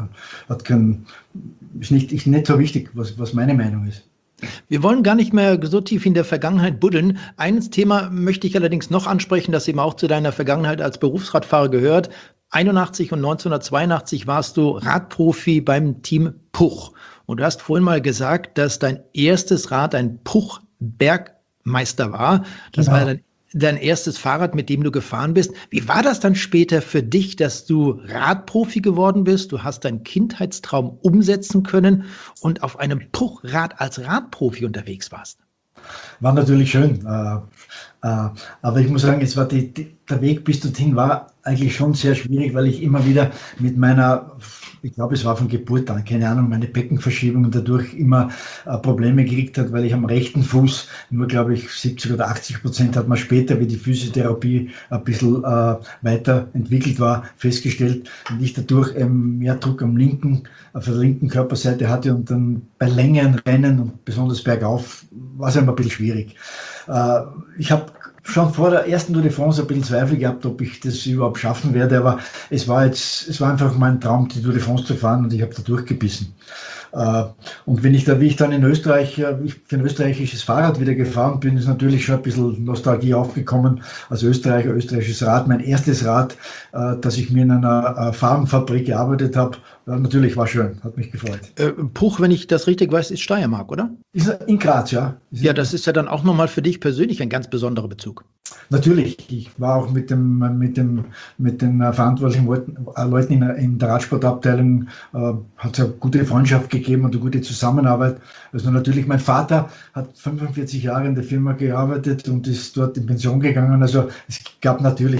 ist nicht so wichtig, was meine Meinung ist. Wir wollen gar nicht mehr so tief in der Vergangenheit buddeln. Eines Thema möchte ich allerdings noch ansprechen, das eben auch zu deiner Vergangenheit als Berufsradfahrer gehört. 81 und 1982 warst du Radprofi beim Team Puch. Und du hast vorhin mal gesagt, dass dein erstes Rad ein Puch-Bergmeister war. Das Genau. war dein erstes Fahrrad, mit dem du gefahren bist. Wie war das dann später für dich, dass du Radprofi geworden bist? Du hast deinen Kindheitstraum umsetzen können und auf einem Puchrad als Radprofi unterwegs warst. War natürlich schön. Aber ich muss sagen, es war der Weg bis dorthin war eigentlich schon sehr schwierig, weil ich immer wieder mit meiner, ich glaube, es war von Geburt an, keine Ahnung, meine Beckenverschiebung und dadurch immer Probleme gekriegt hat, weil ich am rechten Fuß nur, glaube ich, 70 oder 80% hat man später, wie die Physiotherapie ein bisschen weiterentwickelt war, festgestellt und ich dadurch mehr Druck auf der linken Körperseite hatte und dann bei längeren Rennen und besonders bergauf war es immer ein bisschen schwierig. Ich habe schon vor der ersten Tour de France ein bisschen Zweifel gehabt, ob ich das überhaupt schaffen werde, aber es war einfach mein Traum, die Tour de France zu fahren und ich habe da durchgebissen. Und wie ich dann in Österreich für ein österreichisches Fahrrad wieder gefahren bin, ist natürlich schon ein bisschen Nostalgie aufgekommen. Als österreichisches Rad, mein erstes Rad, dass ich mir in einer Farbenfabrik gearbeitet habe, natürlich war schön, hat mich gefreut. Puch, wenn ich das richtig weiß, ist Steiermark, oder? Ist in Graz, ja. Ja, das ist ja dann auch nochmal für dich persönlich ein ganz besonderer Bezug. Natürlich, ich war auch mit den verantwortlichen Leuten in der Radsportabteilung, hat es eine gute Freundschaft gegeben und eine gute Zusammenarbeit. Also natürlich, mein Vater hat 45 Jahre in der Firma gearbeitet und ist dort in Pension gegangen. Also es gab natürlich,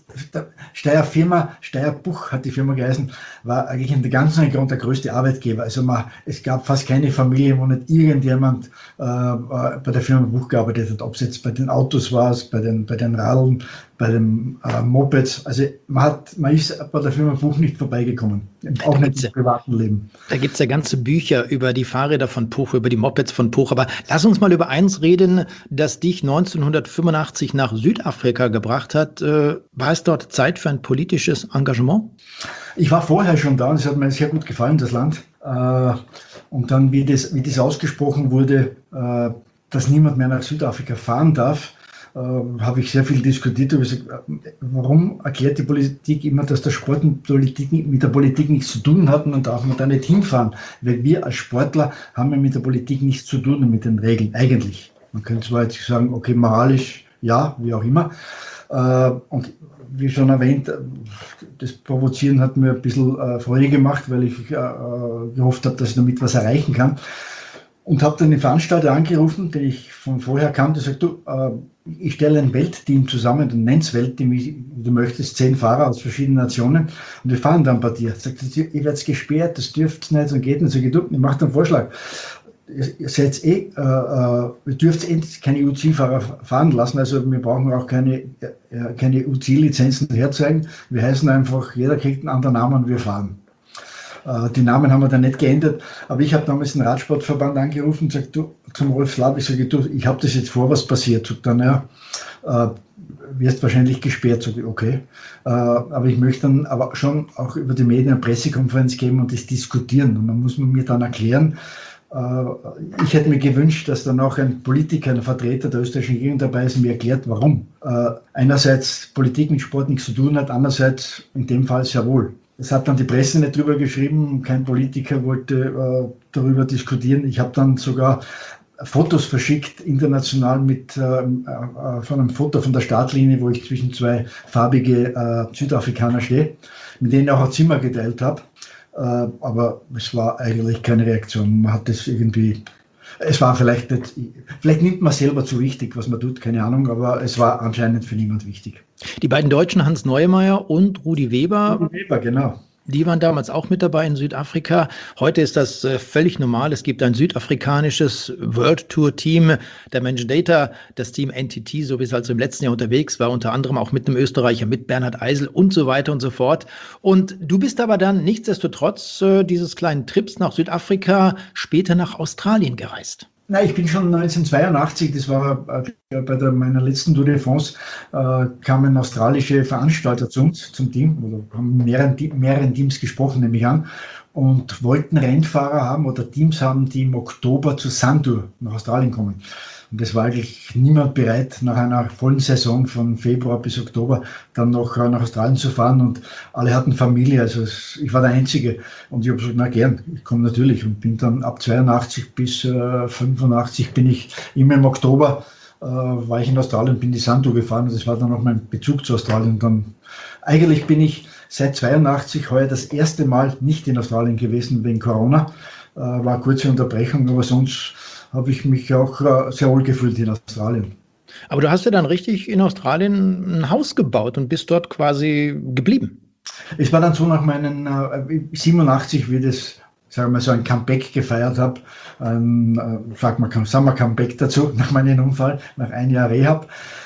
Steyr-Puch hat die Firma geheißen, war eigentlich in der ganzen Region der größte Arbeitgeber. Also es gab fast keine Familie, wo nicht irgendjemand bei der Firma Puch gearbeitet hat, ob es jetzt bei den Autos war, bei den Radeln, bei den Mopeds. Also man ist bei der Firma Puch nicht vorbeigekommen, auch nicht im privaten Leben. Da gibt es ja ganze Bücher über die Fahrräder von Puch, über die Mopeds von Puch. Aber lass uns mal über eins reden, das dich 1985 nach Südafrika gebracht hat. War es dort Zeit für ein politisches Engagement? Ich war vorher schon da und es hat mir sehr gut gefallen, das Land. Und dann, wie das ausgesprochen wurde, dass niemand mehr nach Südafrika fahren darf, habe ich sehr viel diskutiert. Warum erklärt die Politik immer, dass der Sport mit der Politik nichts zu tun hat und dann darf man da nicht hinfahren? Weil wir als Sportler haben ja mit der Politik nichts zu tun und mit den Regeln, eigentlich. Man könnte zwar jetzt sagen, okay, moralisch, ja, wie auch immer. Und wie schon erwähnt, das Provozieren hat mir ein bisschen Freude gemacht, weil ich gehofft habe, dass ich damit was erreichen kann. Und habe dann den Veranstalter angerufen, den ich von vorher kannte, und gesagt, du, ich stelle ein Weltteam zusammen, du nennst Weltteam, du möchtest 10 Fahrer aus verschiedenen Nationen und wir fahren dann bei dir. Sagt, ihr werdet gesperrt, das dürft nicht und geht nicht. So, ich mache einen Vorschlag. Ihr seid ihr dürft keine UCI-Fahrer fahren lassen, also wir brauchen auch keine UCI-Lizenzen herzeigen. Wir heißen einfach, jeder kriegt einen anderen Namen und wir fahren. Die Namen haben wir dann nicht geändert, aber ich habe damals den Radsportverband angerufen und gesagt, du, zum Rolf Slab, ich sage, du, ich habe das jetzt vor, was passiert. Sagt dann, ja, wirst wahrscheinlich gesperrt. Sag ich, okay. Aber ich möchte dann aber schon auch über die Medien eine Pressekonferenz geben und das diskutieren. Und dann muss man mir dann erklären, ich hätte mir gewünscht, dass dann auch ein Politiker, ein Vertreter der österreichischen Regierung dabei ist und mir erklärt, warum. Einerseits Politik mit Sport nichts zu tun hat, andererseits in dem Fall sehr wohl. Es hat dann die Presse nicht drüber geschrieben, kein Politiker wollte darüber diskutieren. Ich habe dann sogar Fotos verschickt, international von einem Foto von der Startlinie, wo ich zwischen 2 farbige Südafrikaner stehe, mit denen ich auch ein Zimmer geteilt habe. Aber es war eigentlich keine Reaktion. Man hat das irgendwie, es war vielleicht nicht, vielleicht nimmt man selber zu wichtig, was man tut, keine Ahnung, aber es war anscheinend für niemand wichtig. Die beiden Deutschen, Hans Neumeier und Rudi Weber. Rudi Weber, genau. Die waren damals auch mit dabei in Südafrika. Heute ist das völlig normal. Es gibt ein südafrikanisches World Tour Team, der Manage Data, das Team NTT, so wie es also im letzten Jahr unterwegs war, unter anderem auch mit einem Österreicher, mit Bernhard Eisel und so weiter und so fort. Und du bist aber dann nichtsdestotrotz dieses kleinen Trips nach Südafrika später nach Australien gereist. Nein, ich bin schon 1982, das war bei meiner letzten Tour de France, kamen australische Veranstalter zu uns, zum Team, oder haben mehreren Teams gesprochen, nehme ich an, und wollten Rennfahrer haben oder Teams haben, die im Oktober zur Suntour nach Australien kommen. Und es war eigentlich niemand bereit, nach einer vollen Saison von Februar bis Oktober dann noch nach Australien zu fahren. Und alle hatten Familie, also ich war der Einzige. Und ich habe gesagt, na gern, ich komme natürlich. Und bin dann ab 82 bis 85 bin ich immer im Oktober, war ich in Australien, bin die Suntour gefahren. Und das war dann auch mein Bezug zu Australien. Und dann, eigentlich bin ich seit 82 heuer das erste Mal nicht in Australien gewesen wegen Corona. War eine kurze Unterbrechung, aber sonst habe ich mich auch sehr wohl gefühlt in Australien. Aber du hast ja dann richtig in Australien ein Haus gebaut und bist dort quasi geblieben. Es war dann so nach meinen 87, wie das, sagen wir mal, so ein Comeback gefeiert habe, sagen wir Comeback dazu, nach meinem Unfall, nach 1 Jahr Rehab,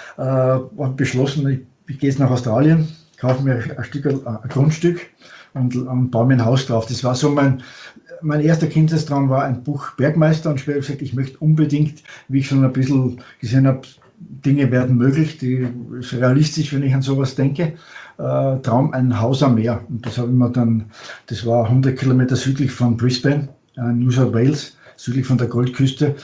und beschlossen, ich gehe jetzt nach Australien, kaufe mir ein Grundstück und baue mir ein Haus drauf. Das war so mein erster Kindheitstraum war ein Buch Bergmeister und später gesagt, ich möchte unbedingt, wie ich schon ein bisschen gesehen habe, Dinge werden möglich, die ist realistisch, wenn ich an sowas denke. Traum, ein Haus am Meer. Und das habe ich mir dann, das war 100 Kilometer südlich von Brisbane, New South Wales, südlich von der Goldküste.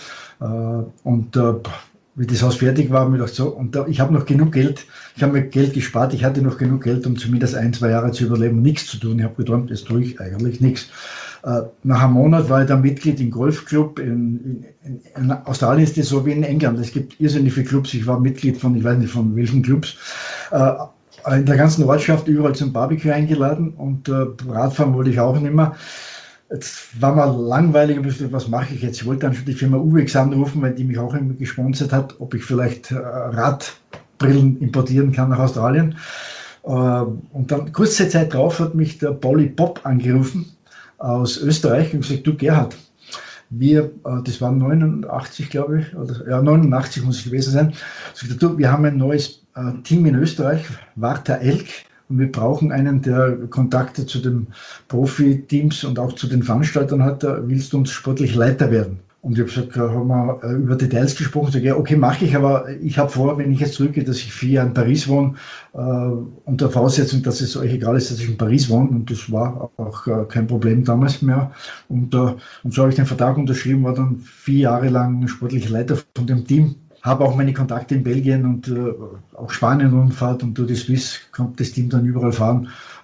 Wie das Haus fertig war, habe ich gedacht, so, und ich habe noch genug Geld, ich habe mir Geld gespart, ich hatte noch genug Geld, um zumindest 1-2 Jahre zu überleben, nichts zu tun. Ich habe geträumt, jetzt tue ich eigentlich nichts. Nach einem Monat war ich dann Mitglied im Golfclub. In Australien ist das so wie in England. Es gibt irrsinnig viele Clubs. Ich war Mitglied von, ich weiß nicht von welchen Clubs. In der ganzen Ortschaft überall zum Barbecue eingeladen und Radfahren wollte ich auch nicht mehr. Jetzt war mal langweilig, was mache ich jetzt? Ich wollte dann schon die Firma Uwex anrufen, weil die mich auch immer gesponsert hat, ob ich vielleicht Radbrillen importieren kann nach Australien. Und dann kurze Zeit drauf hat mich der Polly Pop angerufen aus Österreich und gesagt, du Gerhard, das war 89, glaube ich, oder ja, 89 muss es gewesen sein, sagt, du, wir haben ein neues Team in Österreich, Warta Elk, und wir brauchen einen, der Kontakte zu den Profiteams und auch zu den Veranstaltern hat, willst du uns sportlich Leiter werden? Und ich habe gesagt, haben wir über Details gesprochen. Sag, ja, okay, mache ich, aber ich habe vor, wenn ich jetzt zurückgehe, dass ich 4 Jahre in Paris wohne, unter Voraussetzung, dass es euch egal ist, dass ich in Paris wohne. Und das war auch kein Problem damals mehr. Und so habe ich den Vertrag unterschrieben, war dann 4 Jahre lang sportlicher Leiter von dem Team. Habe auch meine Kontakte in Belgien und auch Spanien Rundfahrt und durch die Swiss kommt das Team dann überall fahren.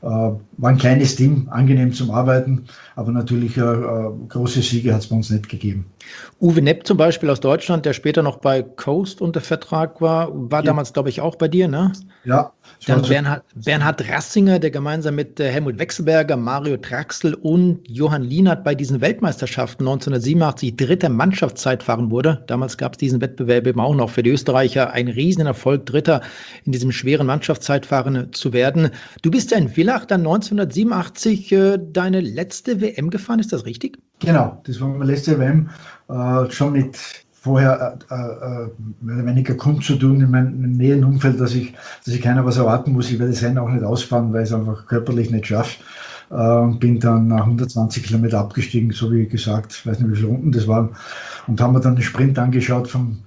war ein kleines Team, angenehm zum Arbeiten, aber natürlich große Siege hat es bei uns nicht gegeben. Uwe Nepp zum Beispiel aus Deutschland, der später noch bei Coast unter Vertrag war damals, glaube ich, auch bei dir, ne? Ja. Dann Bernhard Rassinger, der gemeinsam mit Helmut Wechselberger, Mario Traxel und Johann Lienert bei diesen Weltmeisterschaften 1987 dritter Mannschaftszeitfahren wurde. Damals gab es diesen Wettbewerb eben auch noch für die Österreicher. Ein Riesenerfolg, Dritter in diesem schweren Mannschaftszeitfahren zu werden. Du bist ja in Villach dann 1987 deine letzte WM gefahren, ist das richtig? Genau, das war meine letzte WM, schon mit vorher mehr oder weniger kundzutun in meinem näheren Umfeld, dass ich keiner was erwarten muss. Ich werde das Rennen auch nicht ausfahren, weil ich es einfach körperlich nicht schaffe. Bin dann nach 120 Kilometer abgestiegen, so wie gesagt, ich weiß nicht, wie viele Runden das waren. Und haben mir dann den Sprint angeschaut vom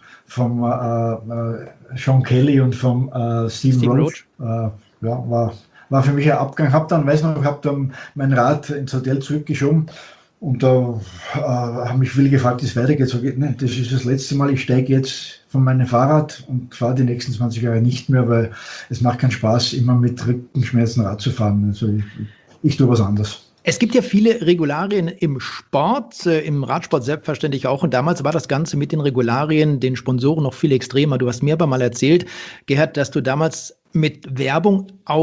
Sean Kelly und vom Steve Roach. War für mich ein Abgang. Habe dann mein Rad ins Hotel zurückgeschoben. Und da haben mich viele gefragt, wie es weitergeht. So geht, ne, das ist das letzte Mal, ich steige jetzt von meinem Fahrrad und fahre die nächsten 20 Jahre nicht mehr, weil es macht keinen Spaß, immer mit Rückenschmerzen Rad zu fahren. Also ich tue was anderes. Es gibt ja viele Regularien im Sport, im Radsport selbstverständlich auch. Und damals war das Ganze mit den Regularien, den Sponsoren noch viel extremer. Du hast mir aber mal erzählt, Gerhard, dass du damals mit Werbung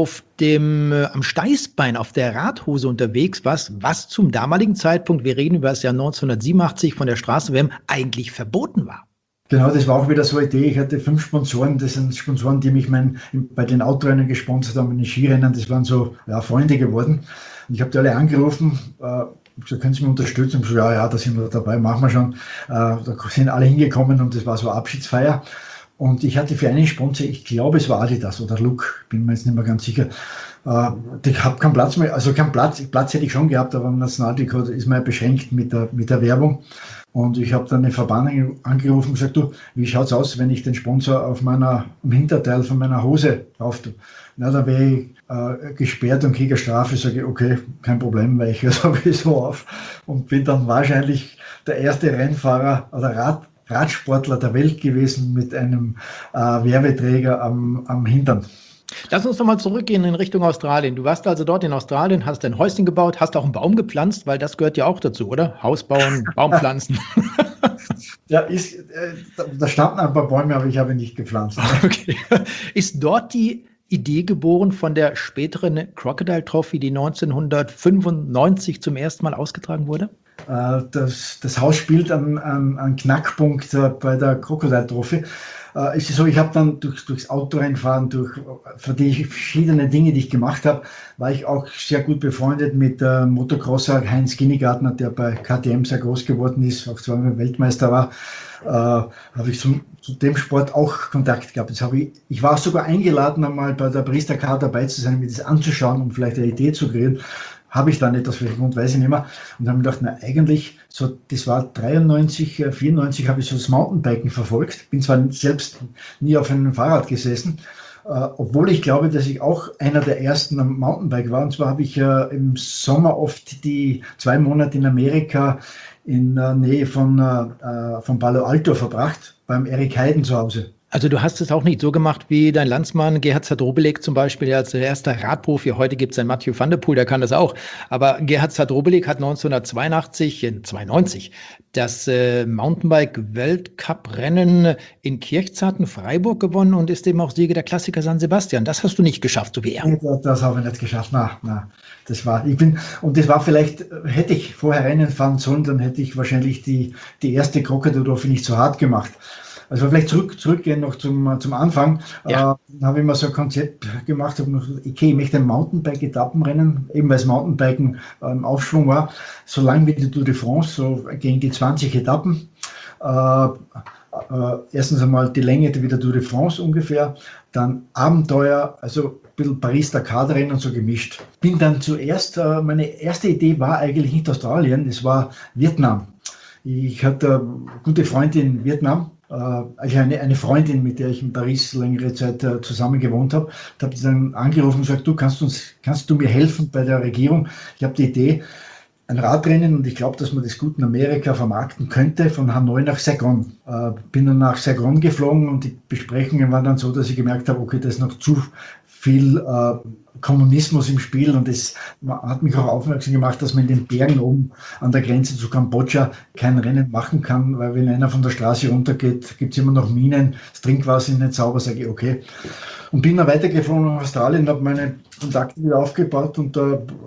am Steißbein auf der Radhose unterwegs warst, was zum damaligen Zeitpunkt, wir reden über das Jahr 1987 von der Straßen-WM, eigentlich verboten war. Genau, das war auch wieder so eine Idee. Ich hatte 5 Sponsoren, das sind Sponsoren, die mich bei den Autorennen gesponsert haben, bei den Skirennen, das waren so Freunde geworden. Und ich habe die alle angerufen, so können Sie mich unterstützen? Und so, ja, da sind wir dabei, machen wir schon. Da sind alle hingekommen und das war so eine Abschiedsfeier. Und ich hatte für einen Sponsor, ich glaube, es war Adidas oder Look, bin mir jetzt nicht mehr ganz sicher. Ich habe keinen Platz mehr, also Platz hätte ich schon gehabt, aber im Nationaltrikot ist man ja beschränkt mit der Werbung. Und ich habe dann den Verband angerufen und gesagt, du, wie schaut's aus, wenn ich den Sponsor am Hinterteil von meiner Hose drauf tue? Na, dann wäre ich gesperrt und kriege eine Strafe. Sage ich, okay, kein Problem, weil ich höre sowieso auf. Und bin dann wahrscheinlich der erste Rennfahrer oder Radsportler der Welt gewesen mit einem Werbeträger am Hintern. Lass uns nochmal zurückgehen in Richtung Australien. Du warst also dort in Australien, hast ein Häuschen gebaut, hast auch einen Baum gepflanzt, weil das gehört ja auch dazu, oder? Haus bauen, Baum pflanzen. Ja, da standen ein paar Bäume, aber ich habe nicht gepflanzt. Okay. Ist dort die Idee geboren von der späteren Crocodile Trophy, die 1995 zum ersten Mal ausgetragen wurde? Das Haus spielt einen Knackpunkt bei der Crocodile Trophy. Es ist so, ich habe dann durchs Autorennfahren, für die verschiedene Dinge, die ich gemacht habe, war ich auch sehr gut befreundet mit Motocrosser Heinz Ginnigartner, der bei KTM sehr groß geworden ist, auch zweimal Weltmeister war. Habe ich zu dem Sport auch Kontakt gehabt. Ich war sogar eingeladen, einmal bei der Paris-Dakar dabei zu sein, mir das anzuschauen, um vielleicht eine Idee zu kreieren. Habe ich dann etwas für den Grund, weiß ich nicht mehr. Und habe mir gedacht, na eigentlich, so, das war 93, 94, habe ich so das Mountainbiken verfolgt. Bin zwar selbst nie auf einem Fahrrad gesessen, obwohl ich glaube, dass ich auch einer der ersten am Mountainbike war. Und zwar habe ich im Sommer oft die 2 Monate in Amerika in der Nähe von Palo Alto verbracht, beim Erik Heiden zu Hause. Also du hast es auch nicht so gemacht wie dein Landsmann Gerhard Zadrobelik zum Beispiel, der als erster Radprofi, heute gibt es einen Mathieu van der Poel, der kann das auch, aber Gerhard Zadrobelik hat 1992 das Mountainbike-Weltcup-Rennen in Kirchzarten, Freiburg gewonnen und ist eben auch Sieger der Klassiker San Sebastian. Das hast du nicht geschafft, so wie er. Nee, das habe ich nicht geschafft. Na, das war vielleicht, hätte ich vorher Rennen fahren sollen, dann hätte ich wahrscheinlich die erste Crocodile Trophy nicht so hart gemacht. Also vielleicht zurückgehen noch zum Anfang. Ja. Dann habe ich mal so ein Konzept gemacht, ich möchte ein Mountainbike-Etappenrennen, eben weil das Mountainbiken im Aufschwung war, so lang wie die Tour de France, so gegen die 20 Etappen. Erstens einmal die Länge wie der Tour de France ungefähr, dann Abenteuer, also ein bisschen Paris-Dakar-Rennen so gemischt. Bin dann zuerst, meine erste Idee war eigentlich nicht Australien, das war Vietnam. Ich hatte eine gute Freundin in Vietnam, also eine Freundin, mit der ich in Paris längere Zeit zusammen gewohnt habe. Da habe ich dann angerufen und gesagt, du kannst du mir helfen bei der Regierung? Ich habe die Idee, ein Radrennen, und ich glaube, dass man das gut in Amerika vermarkten könnte, von Hanoi nach Saigon. Bin dann nach Saigon geflogen und die Besprechungen waren dann so, dass ich gemerkt habe, okay, das ist noch zu viel Kommunismus im Spiel und das hat mich auch aufmerksam gemacht, dass man in den Bergen oben an der Grenze zu Kambodscha kein Rennen machen kann, weil wenn einer von der Straße runtergeht, gibt es immer noch Minen, das Trinkwasser ist nicht sauber, sage ich okay. Und bin dann weitergefahren nach Australien, habe meine Kontakte wieder aufgebaut und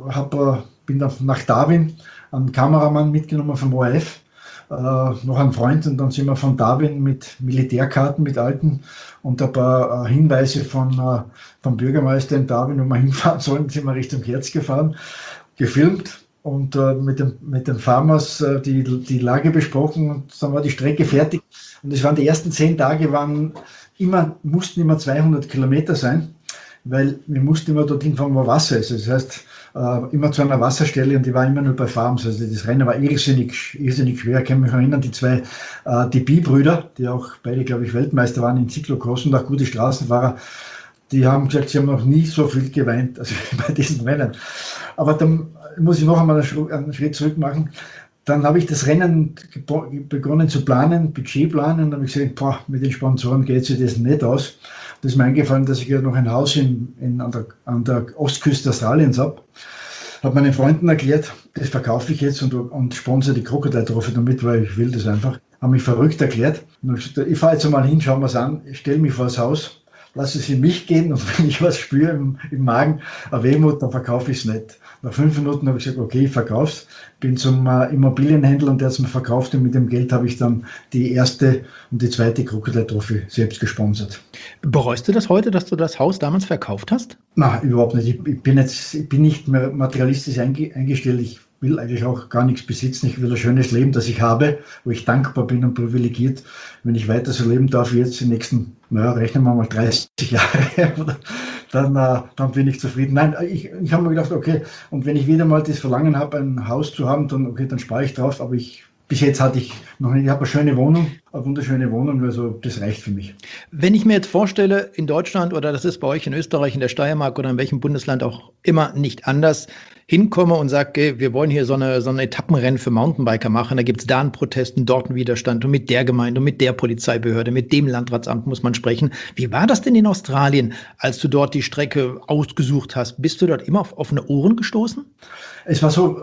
bin dann nach Darwin, einen Kameramann mitgenommen vom ORF, noch einen Freund und dann sind wir von Darwin mit Militärkarten, mit alten und ein paar Hinweise vom Bürgermeister in Darwin, wo wir hinfahren sollen, sind wir Richtung Herz gefahren, gefilmt und mit den Farmers die Lage besprochen und dann war die Strecke fertig und es waren die ersten 10 Tage mussten immer 200 Kilometer sein, weil wir mussten immer dorthin fahren, wo Wasser ist. Das heißt, immer zu einer Wasserstelle und die war immer nur bei Farms. Also das Rennen war irrsinnig schwer. Ich kann mich erinnern, die Bie-Brüder, die auch beide, glaube ich, Weltmeister waren in Cyclocross und auch gute Straßenfahrer, die haben gesagt, sie haben noch nie so viel geweint, also bei diesen Rennen. Aber dann muss ich noch einmal einen Schritt zurück machen. Dann habe ich das Rennen begonnen zu planen, Budget planen, und habe ich gesagt, mit den Sponsoren geht sich das nicht aus. Das ist mir eingefallen, dass ich ja noch ein Haus an der Ostküste Australiens habe. Habe meinen Freunden erklärt, das verkaufe ich jetzt und sponsere die Crocodile Trophy damit, weil ich will das einfach. Habe mich verrückt erklärt. Und habe gesagt, ich fahre jetzt einmal hin, schauen wir es an, ich stelle mich vor das Haus, lasse es in mich gehen und wenn ich was spüre im Magen, eine Wehmut, dann verkaufe ich es nicht. Nach 5 Minuten habe ich gesagt, okay, ich verkaufe es. Bin zum Immobilienhändler und der hat es mir verkauft und mit dem Geld habe ich dann die erste und die zweite Crocodile Trophy selbst gesponsert. Bereust du das heute, dass du das Haus damals verkauft hast? Nein, überhaupt nicht. Ich bin nicht mehr materialistisch eingestellt. Ich will eigentlich auch gar nichts besitzen. Ich will ein schönes Leben, das ich habe, wo ich dankbar bin und privilegiert. Wenn ich weiter so leben darf wie jetzt die nächsten, rechnen wir mal 30 Jahre, dann bin ich zufrieden. Nein, ich habe mir gedacht, okay, und wenn ich wieder mal das Verlangen habe, ein Haus zu haben, dann spare ich drauf, aber bis jetzt hatte ich noch nicht, ich habe eine wunderschöne Wohnung, also das reicht für mich. Wenn ich mir jetzt vorstelle, in Deutschland oder das ist bei euch in Österreich, in der Steiermark oder in welchem Bundesland auch immer nicht anders, hinkomme und sage, okay, wir wollen hier so eine Etappenrennen für Mountainbiker machen, da gibt es da einen Protest und dort einen Widerstand und mit der Gemeinde und mit der Polizeibehörde, mit dem Landratsamt muss man sprechen. Wie war das denn in Australien, als du dort die Strecke ausgesucht hast? Bist du dort immer auf offene Ohren gestoßen? Es war so,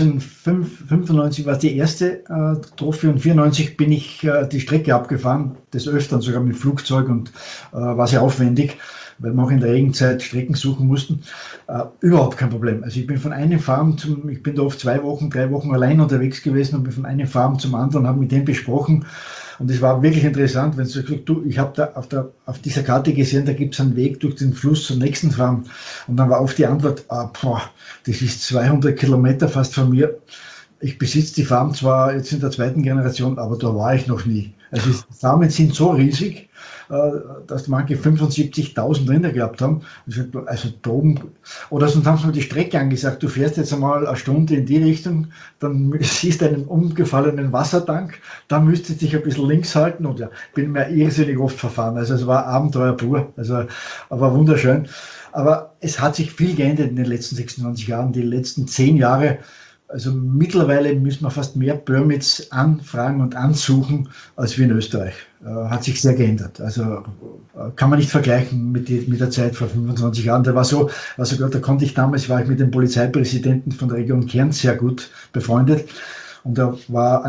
1995 war es die erste Trophy und 1994 bin ich die Strecke abgefahren, des Öfteren sogar mit Flugzeug und war sehr aufwendig, weil wir auch in der Regenzeit Strecken suchen mussten. Überhaupt kein Problem. Also ich bin von einem Farm ich bin da oft 2 Wochen, 3 Wochen allein unterwegs gewesen und bin von einem Farm zum anderen, habe mit dem besprochen. Und es war wirklich interessant, wenn du sagst, ich habe da auf dieser Karte gesehen, da gibt es einen Weg durch den Fluss zur nächsten Farm. Und dann war oft die Antwort, das ist 200 Kilometer fast von mir. Ich besitze die Farm zwar jetzt in der 2. Generation, aber da war ich noch nie. Also die Farmen sind so riesig, dass manche 75.000 Rinder gehabt haben. Also da oben, oder sonst haben sie mir die Strecke angesagt, du fährst jetzt einmal eine Stunde in die Richtung, dann siehst du einen umgefallenen Wassertank, dann müsstest du dich ein bisschen links halten und bin mir irrsinnig oft verfahren. Also es war Abenteuer pur, aber wunderschön. Aber es hat sich viel geändert in den letzten 26 Jahren, die letzten 10 Jahre. Also mittlerweile müssen wir fast mehr Permits anfragen und ansuchen als wir in Österreich. Hat sich sehr geändert. Also kann man nicht vergleichen mit der Zeit vor 25 Jahren. Da konnte ich damals, war ich mit dem Polizeipräsidenten von der Region Kärnten sehr gut befreundet. Und da war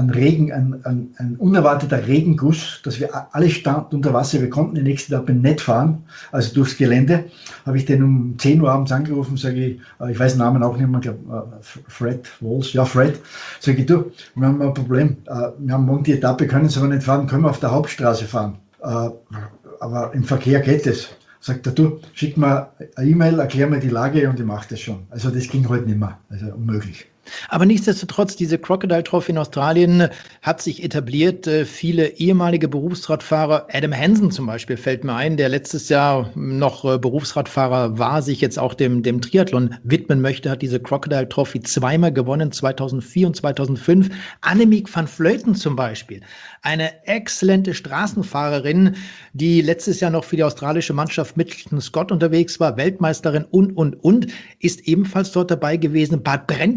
ein unerwarteter Regenguss, dass wir alle standen unter Wasser. Wir konnten die nächste Etappe nicht fahren, also durchs Gelände. Habe ich den um 10 Uhr abends angerufen, sage ich weiß den Namen auch nicht mehr, ich glaube Fred Walls, Fred. Sage ich, du, wir haben ein Problem. Wir haben morgen die Etappe, können Sie aber nicht fahren, können wir auf der Hauptstraße fahren. Aber im Verkehr geht es. Sagt er, du, schick mir eine E-Mail, erklär mir die Lage und ich mache das schon. Also das ging heute nicht mehr, also unmöglich. Aber nichtsdestotrotz, diese Crocodile Trophy in Australien hat sich etabliert. Viele ehemalige Berufsradfahrer, Adam Hansen zum Beispiel fällt mir ein, der letztes Jahr noch Berufsradfahrer war, sich jetzt auch dem Triathlon widmen möchte, hat diese Crocodile Trophy 2-mal gewonnen, 2004 und 2005. Annemiek van Vleuten zum Beispiel, eine exzellente Straßenfahrerin, die letztes Jahr noch für die australische Mannschaft Mitchelton Scott unterwegs war, Weltmeisterin und, ist ebenfalls dort dabei gewesen. Bad Brentjens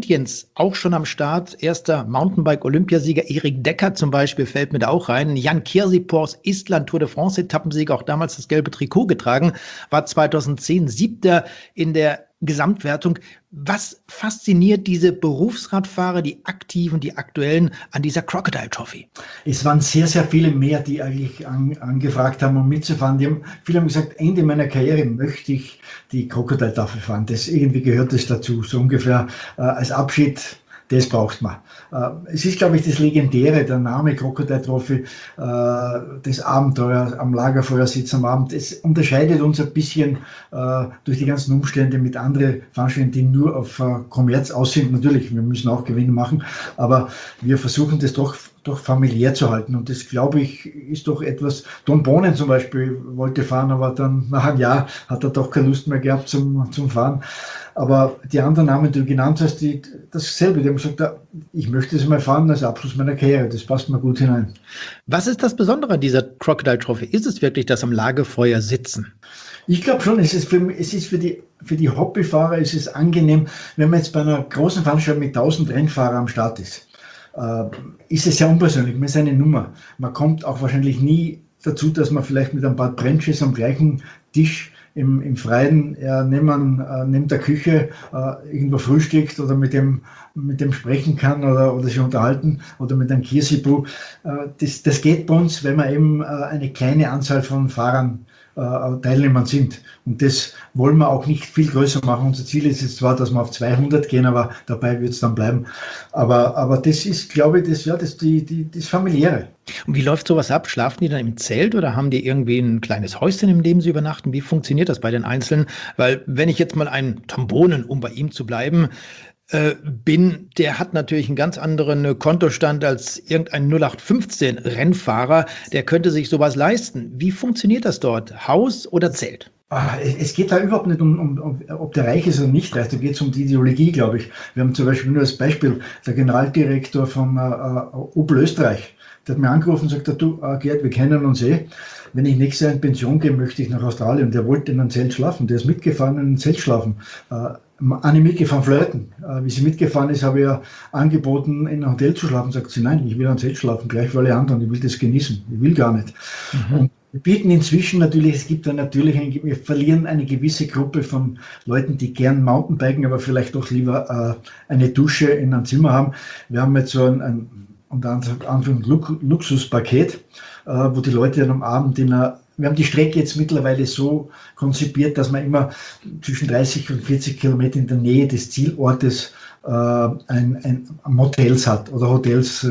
jetzt auch schon am Start. Erster Mountainbike-Olympiasieger Erik Decker zum Beispiel fällt mir da auch rein. Jan Kirsipors Island Tour de France Etappensieger, auch damals das gelbe Trikot getragen, war 2010 Siebter in der Gesamtwertung. Was fasziniert diese Berufsradfahrer, die Aktiven, die Aktuellen, an dieser Crocodile Trophy? Es waren sehr, sehr viele mehr, die eigentlich angefragt haben, um mitzufahren. Viele haben gesagt, Ende meiner Karriere möchte ich die Crocodile Trophy fahren. Irgendwie gehört das dazu, so ungefähr als Abschied. Das braucht man. Es ist, glaube ich, das Legendäre, der Name Crocodile Trophy, das Abenteuer am Lagerfeuer sitzen am Abend. Es unterscheidet uns ein bisschen durch die ganzen Umstände mit anderen Veranstaltungen, die nur auf Kommerz aus sind. Natürlich, wir müssen auch Gewinne machen, aber wir versuchen das doch familiär zu halten. Und das, glaube ich, ist doch etwas. Tom Bonen zum Beispiel wollte fahren, aber dann nach einem Jahr hat er doch keine Lust mehr gehabt zum Fahren. Aber die anderen Namen, die du genannt hast, dasselbe. Die haben gesagt, ich möchte es mal fahren als Abschluss meiner Karriere. Das passt mir gut hinein. Was ist das Besondere an dieser Crocodile Trophy? Ist es wirklich das am Lagerfeuer sitzen? Ich glaube schon, es ist für die Hobbyfahrer ist es angenehm, wenn man jetzt bei einer großen Veranstaltung mit 1000 Rennfahrern am Start ist. Ist es sehr unpersönlich, man ist eine Nummer. Man kommt auch wahrscheinlich nie dazu, dass man vielleicht mit ein paar Trenches am gleichen Tisch im Freien neben der Küche irgendwo frühstückt oder mit dem sprechen kann oder sich unterhalten oder mit einem Kirsipu. Das geht bei uns, wenn wir eben eine kleine Anzahl von Fahrern Teilnehmern sind. Und das wollen wir auch nicht viel größer machen. Unser Ziel ist jetzt zwar, dass wir auf 200 gehen, aber dabei wird es dann bleiben. Aber das ist, glaube ich, das Familiäre. Und wie läuft sowas ab? Schlafen die dann im Zelt oder haben die irgendwie ein kleines Häuschen, in dem sie übernachten? Wie funktioniert das bei den Einzelnen? Weil wenn ich jetzt mal einen Tom Bonen, um bei ihm zu bleiben, der hat natürlich einen ganz anderen Kontostand als irgendein 0815 Rennfahrer. Der könnte sich sowas leisten. Wie funktioniert das dort? Haus oder Zelt? Es geht da überhaupt nicht ob der reich ist oder nicht reich. Da geht es um die Ideologie, glaube ich. Wir haben zum Beispiel nur als Beispiel der Generaldirektor von Opel Österreich. Der hat mir angerufen und sagt, du Gerd, wir kennen uns eh. Wenn ich nächstes Jahr in Pension gehe, möchte ich nach Australien. Der wollte in einem Zelt schlafen. Der ist mitgefahren in einem Zelt schlafen. Anne mitgefahren flirten. Wie sie mitgefahren ist, habe ich ja angeboten, in einem Hotel zu schlafen. Sagt sie, nein, ich will in einem Zelt schlafen, gleich für alle anderen. Ich will das genießen. Ich will gar nicht. Und wir bieten inzwischen natürlich, wir verlieren eine gewisse Gruppe von Leuten, die gern Mountainbiken, aber vielleicht doch lieber eine Dusche in einem Zimmer haben. Wir haben jetzt so ein unter anderem Luxuspaket, wo die Leute dann am Abend wir haben die Strecke jetzt mittlerweile so konzipiert, dass man immer zwischen 30 und 40 Kilometer in der Nähe des Zielortes ein Motels hat oder Hotels,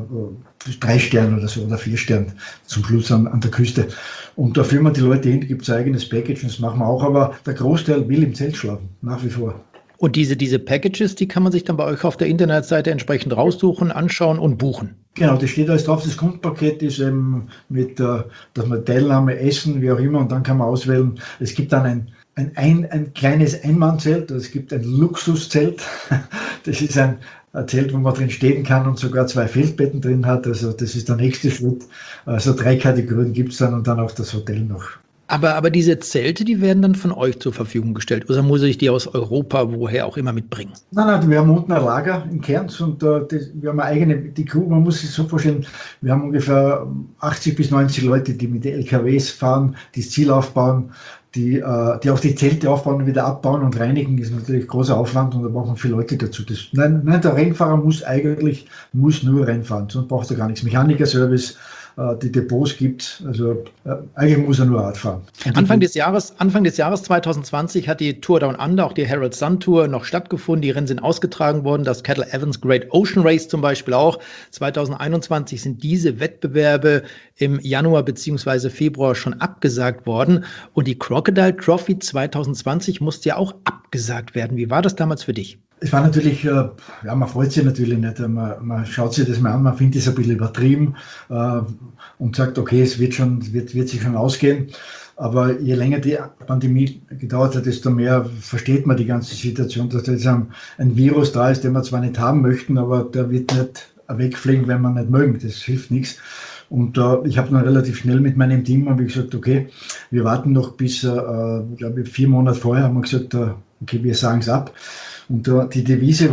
3 Sterne oder so oder 4 Sterne zum Schluss an der Küste. Und da führen wir die Leute hin, da gibt es ein eigenes Package und das machen wir auch, aber der Großteil will im Zelt schlafen, nach wie vor. Und diese Packages, die kann man sich dann bei euch auf der Internetseite entsprechend raussuchen, anschauen und buchen? Genau, das steht alles drauf. Das Grundpaket ist eben dass man Teilnahme, Essen, wie auch immer, und dann kann man auswählen. Es gibt dann ein kleines Einmannzelt, es gibt ein Luxuszelt. Das ist ein Zelt, wo man drin stehen kann und sogar 2 Feldbetten drin hat. Also das ist der nächste Schritt. Also 3 Kategorien gibt es dann und dann auch das Hotel noch. Aber diese Zelte, die werden dann von euch zur Verfügung gestellt? Oder muss ich die aus Europa, woher auch immer, mitbringen? Nein, wir haben unten ein Lager in Cairns und wir haben die Crew, man muss sich so vorstellen, wir haben ungefähr 80 bis 90 Leute, die mit den LKWs fahren, die das Ziel aufbauen, die auch die Zelte aufbauen und wieder abbauen und reinigen, ist natürlich großer Aufwand und da brauchen viele Leute dazu. Nein, der Rennfahrer muss nur Rennfahren, sonst braucht er gar nichts. Mechanikerservice, die Depots gibt, also eigentlich muss er nur Rad fahren. Anfang des Jahres 2020 hat die Tour Down Under, auch die Herald Sun Tour, noch stattgefunden. Die Rennen sind ausgetragen worden, das Cadel Evans Great Ocean Race zum Beispiel auch. 2021 sind diese Wettbewerbe im Januar bzw. Februar schon abgesagt worden. Und die Crocodile Trophy 2020 musste ja auch abgesagt werden. Wie war das damals für dich? Es war natürlich, man freut sich natürlich nicht. Man schaut sich das mal an, man findet es ein bisschen übertrieben und sagt, okay, es wird sich schon ausgehen. Aber je länger die Pandemie gedauert hat, desto mehr versteht man die ganze Situation, dass da jetzt ein Virus da ist, den wir zwar nicht haben möchten, aber der wird nicht wegfliegen, wenn wir nicht mögen. Das hilft nichts. Und ich habe dann relativ schnell mit meinem Team gesagt, okay, wir warten noch bis, glaube ich, 4 Monate vorher, haben wir gesagt, okay, wir sagen es ab. Und die Devise war,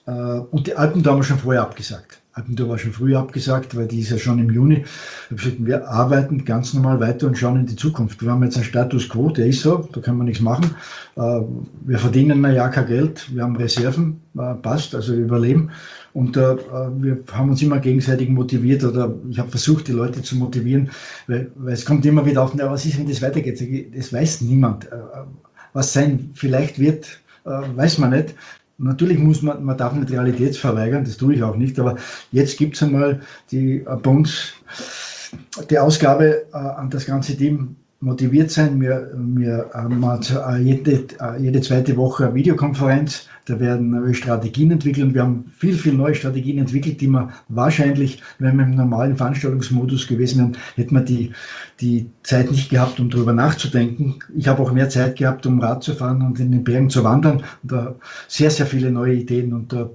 Und die Alpentour haben wir schon vorher abgesagt. Alpentour war schon früher abgesagt, weil die ist ja schon im Juni. Ich habe gesagt, wir arbeiten ganz normal weiter und schauen in die Zukunft. Wir haben jetzt einen Status quo, der ist so, da kann man nichts machen. Wir verdienen ein Jahr kein Geld, wir haben Reserven, passt, also wir überleben. Und wir haben uns immer gegenseitig motiviert, oder ich habe versucht, die Leute zu motivieren, weil es kommt immer wieder auf, was ist, wenn das weitergeht? Das weiß niemand. Was sein vielleicht wird, weiß man nicht. Natürlich man darf nicht realitätsverweigern, das tue ich auch nicht, aber jetzt gibt es einmal bei uns die Ausgabe an das ganze Team, motiviert sein. Wir haben jede zweite Woche eine Videokonferenz, da werden neue Strategien entwickelt. Wir haben viel neue Strategien entwickelt, die man wahrscheinlich, wenn wir im normalen Veranstaltungsmodus gewesen wären, hätten wir die Zeit nicht gehabt, um darüber nachzudenken. Ich habe auch mehr Zeit gehabt, um Rad zu fahren und in den Bergen zu wandern. Und sehr viele neue Ideen. Und wir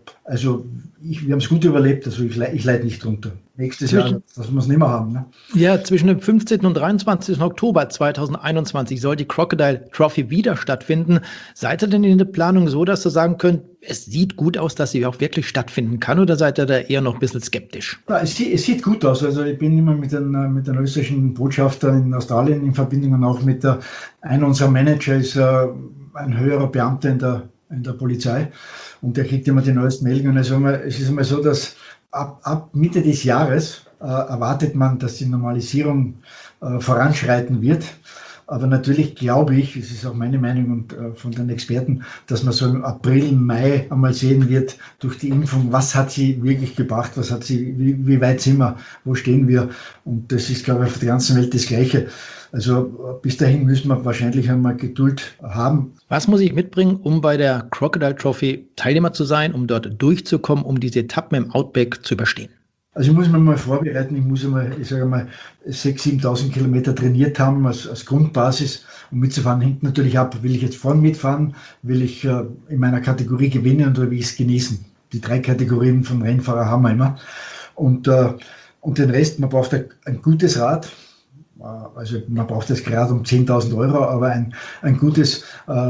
haben es gut überlebt, also ich leide nicht drunter. Nächstes Jahr, das muss nicht mehr haben. Ne? Ja, zwischen dem 15. und 23. Oktober 2021 soll die Crocodile Trophy wieder stattfinden. Seid ihr denn in der Planung so, dass ihr sagen könnt, es sieht gut aus, dass sie auch wirklich stattfinden kann, oder seid ihr da eher noch ein bisschen skeptisch? Ja, es sieht gut aus. Also ich bin immer mit den österreichischen Botschaftern in Australien in Verbindung, und auch mit einer unserer Manager ist ein höherer Beamter in der Polizei, und der kriegt immer die neuesten Meldungen. Also es ist immer so, dass ab Mitte des Jahres erwartet man, dass die Normalisierung voranschreiten wird. Aber natürlich glaube ich, es ist auch meine Meinung und von den Experten, dass man so im April, Mai einmal sehen wird durch die Impfung, was hat sie wirklich gebracht, wie weit sind wir, wo stehen wir. Und das ist, glaube ich, auf der ganzen Welt das Gleiche. Also bis dahin müssen wir wahrscheinlich einmal Geduld haben. Was muss ich mitbringen, um bei der Crocodile Trophy Teilnehmer zu sein, um dort durchzukommen, um diese Etappen im Outback zu überstehen? Also ich muss mich mal vorbereiten, ich sage mal 6.000, 7.000 Kilometer trainiert haben als Grundbasis, um mitzufahren. Hängt natürlich ab, will ich jetzt vorn mitfahren, will ich in meiner Kategorie gewinnen oder will ich es genießen. Die 3 Kategorien von Rennfahrer haben wir immer. Und den Rest, man braucht ein gutes Rad. Also man braucht das gerade um 10.000 Euro, aber ein gutes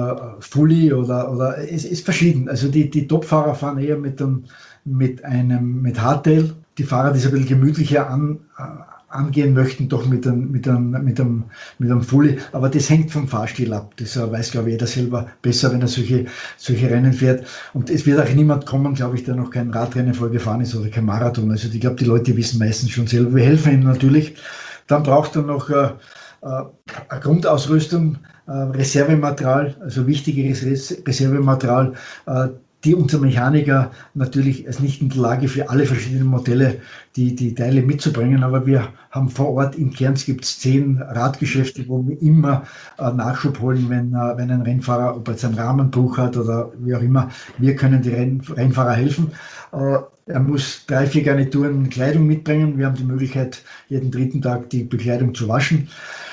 Fully oder es ist verschieden. Also die Top-Fahrer fahren eher mit Hardtail. Die Fahrer, die es ein bisschen gemütlicher angehen möchten, doch mit einem Fully. Aber das hängt vom Fahrstil ab. Das weiß, glaube ich, jeder selber besser, wenn er solche Rennen fährt. Und es wird auch niemand kommen, glaube ich, der noch kein Radrennen vorgefahren ist oder kein Marathon. Also ich glaube, die Leute wissen meistens schon selber. Wir helfen ihnen natürlich. Dann braucht er noch eine Grundausrüstung, Reservematerial, also wichtiges Reservematerial, die unser Mechaniker natürlich ist nicht in der Lage, für alle verschiedenen Modelle die Teile mitzubringen, aber wir haben vor Ort in Cairns gibt es 10 Radgeschäfte, wo wir immer Nachschub holen, wenn ein Rennfahrer, ob er jetzt einen Rahmenbruch hat oder wie auch immer, wir können die Rennfahrer helfen. Er muss 3-4 Garnituren Kleidung mitbringen. Wir haben die Möglichkeit, jeden 3. Tag die Bekleidung zu waschen.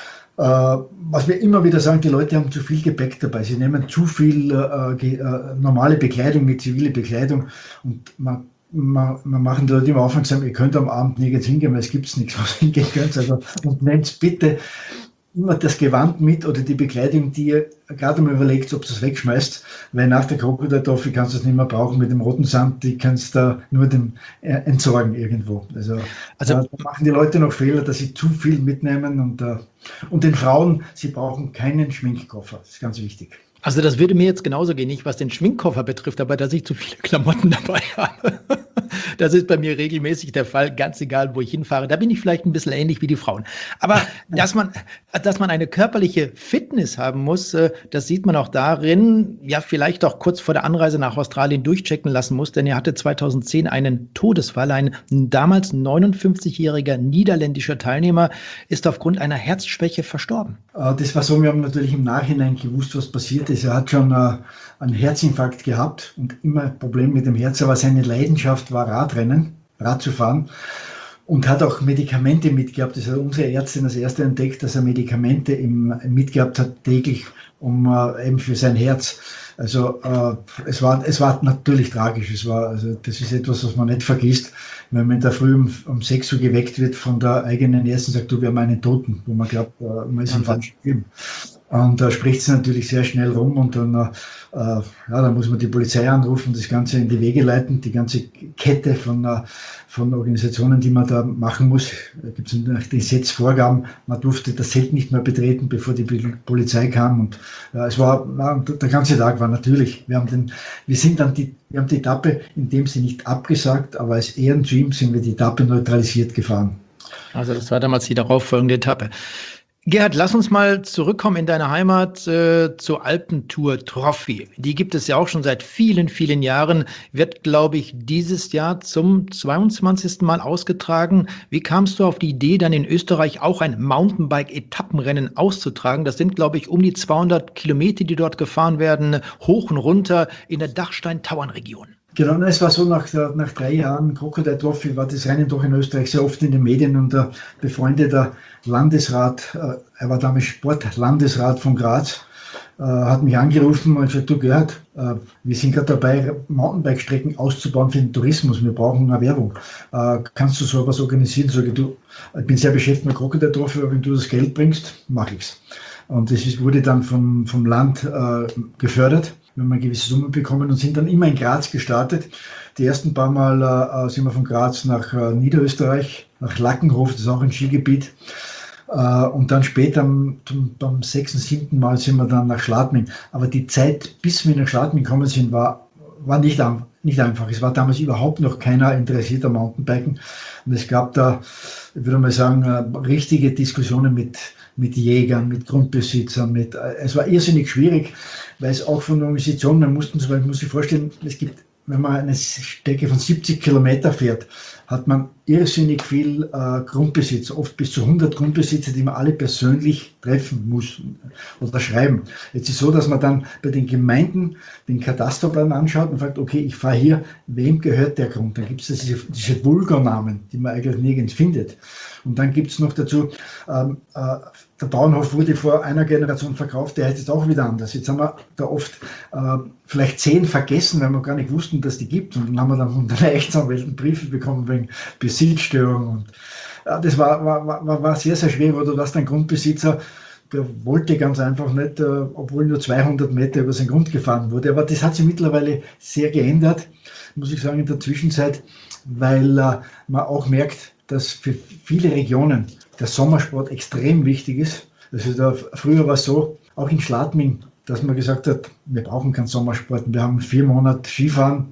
Was wir immer wieder sagen, die Leute haben zu viel Gepäck dabei. Sie nehmen zu viel normale Bekleidung mit, zivile Bekleidung, und man machen die Leute immer aufmerksam, ihr könnt am Abend nirgends hingehen, weil es gibt nichts, was hingehen könnt. Also, und nehmt bitte immer das Gewand mit oder die Bekleidung, die ihr gerade mal überlegt, ob ihr es wegschmeißt, weil nach der Crocodile Trophy kannst du es nicht mehr brauchen mit dem roten Sand, die kannst du nur entsorgen irgendwo. Also da machen die Leute noch Fehler, dass sie zu viel mitnehmen, und den Frauen, sie brauchen keinen Schminkkoffer, das ist ganz wichtig. Also das würde mir jetzt genauso gehen, nicht was den Schminkkoffer betrifft, aber dass ich zu viele Klamotten dabei habe. Das ist bei mir regelmäßig der Fall, ganz egal, wo ich hinfahre. Da bin ich vielleicht ein bisschen ähnlich wie die Frauen. Aber dass man eine körperliche Fitness haben muss, das sieht man auch darin, ja vielleicht auch kurz vor der Anreise nach Australien durchchecken lassen muss, denn er hatte 2010 einen Todesfall. Ein damals 59-jähriger niederländischer Teilnehmer ist aufgrund einer Herzschwäche verstorben. Das war so, wir haben natürlich im Nachhinein gewusst, was passiert ist. Er hat schon einen Herzinfarkt gehabt und immer Probleme mit dem Herz, aber seine Leidenschaft war Rad zu fahren, und hat auch Medikamente mitgehabt. Das hat unsere Ärztin als erste entdeckt, dass er Medikamente mitgehabt hat täglich, eben für sein Herz. Also es war natürlich tragisch. Das ist etwas, was man nicht vergisst, wenn man in der Früh um 6 Uhr geweckt wird von der eigenen Ärztin und sagt, du, wir haben einen Toten, wo man glaubt, man ist im falschen Film. Und da spricht es natürlich sehr schnell rum und dann, dann muss man die Polizei anrufen, das Ganze in die Wege leiten, die ganze Kette von Organisationen, die man da machen muss. Da gibt es nach Gesetzvorgaben, man durfte das Zelt nicht mehr betreten, bevor die Polizei kam. Und der ganze Tag war natürlich. Wir haben die Etappe in dem Sinne nicht abgesagt, aber als Ehrenteam sind wir die Etappe neutralisiert gefahren. Also das war damals die darauffolgende Etappe. Gerhard, lass uns mal zurückkommen in deine Heimat zur Alpentour Trophy. Die gibt es ja auch schon seit vielen, vielen Jahren, wird, glaube ich, dieses Jahr zum 22. Mal ausgetragen. Wie kamst du auf die Idee, dann in Österreich auch ein Mountainbike-Etappenrennen auszutragen? Das sind, glaube ich, um die 200 Kilometer, die dort gefahren werden, hoch und runter in der Dachstein-Tauern-Region. Genau, es war so, nach 3 Jahren Crocodile Trophy war das Rennen doch in Österreich sehr oft in den Medien und der befreundete Landesrat, er war damals Sportlandesrat von Graz, hat mich angerufen und gesagt, du Gerhard, wir sind gerade dabei, Mountainbike-Strecken auszubauen für den Tourismus, wir brauchen eine Werbung. Kannst du sowas organisieren? Sag ich bin sehr beschäftigt mit Crocodile Trophy, aber wenn du das Geld bringst, mache ich's. Und das wurde dann vom Land gefördert. Wir haben eine gewisse Summe bekommen und sind dann immer in Graz gestartet. Die ersten paar Mal sind wir von Graz nach Niederösterreich, nach Lackenhof, das ist auch ein Skigebiet. Und dann später, beim 6., 7. Mal sind wir dann nach Schladming. Aber die Zeit, bis wir nach Schladming gekommen sind, war nicht einfach. Es war damals überhaupt noch keiner interessiert am Mountainbiken. Und es gab da, ich würde mal sagen, richtige Diskussionen mit Jägern, mit Grundbesitzern. Es war irrsinnig schwierig, weil es auch von der Organisation, man muss sich vorstellen, es gibt, wenn man eine Strecke von 70 Kilometer fährt, hat man irrsinnig viel Grundbesitzer, oft bis zu 100 Grundbesitzer, die man alle persönlich treffen muss oder schreiben. Jetzt ist es so, dass man dann bei den Gemeinden den Katasterplan anschaut und fragt, okay, ich fahre hier, wem gehört der Grund? Dann gibt es diese Vulgarnamen, die man eigentlich nirgends findet. Und dann gibt es noch dazu, der Bauernhof wurde vor einer Generation verkauft, der heißt jetzt auch wieder anders. Jetzt haben wir da oft vielleicht 10 vergessen, weil wir gar nicht wussten, dass die gibt. Und dann haben wir dann von den Rechtsanwälten Briefe bekommen wegen Besitzstörung. Und das war sehr, sehr schwierig. Oder was ein Grundbesitzer, der wollte ganz einfach nicht, obwohl nur 200 Meter über seinen Grund gefahren wurde. Aber das hat sich mittlerweile sehr geändert, muss ich sagen, in der Zwischenzeit, weil man auch merkt, dass für viele Regionen der Sommersport extrem wichtig ist. Also früher war es so, auch in Schladming, dass man gesagt hat, wir brauchen keinen Sommersport. Wir haben 4 Monate Skifahren,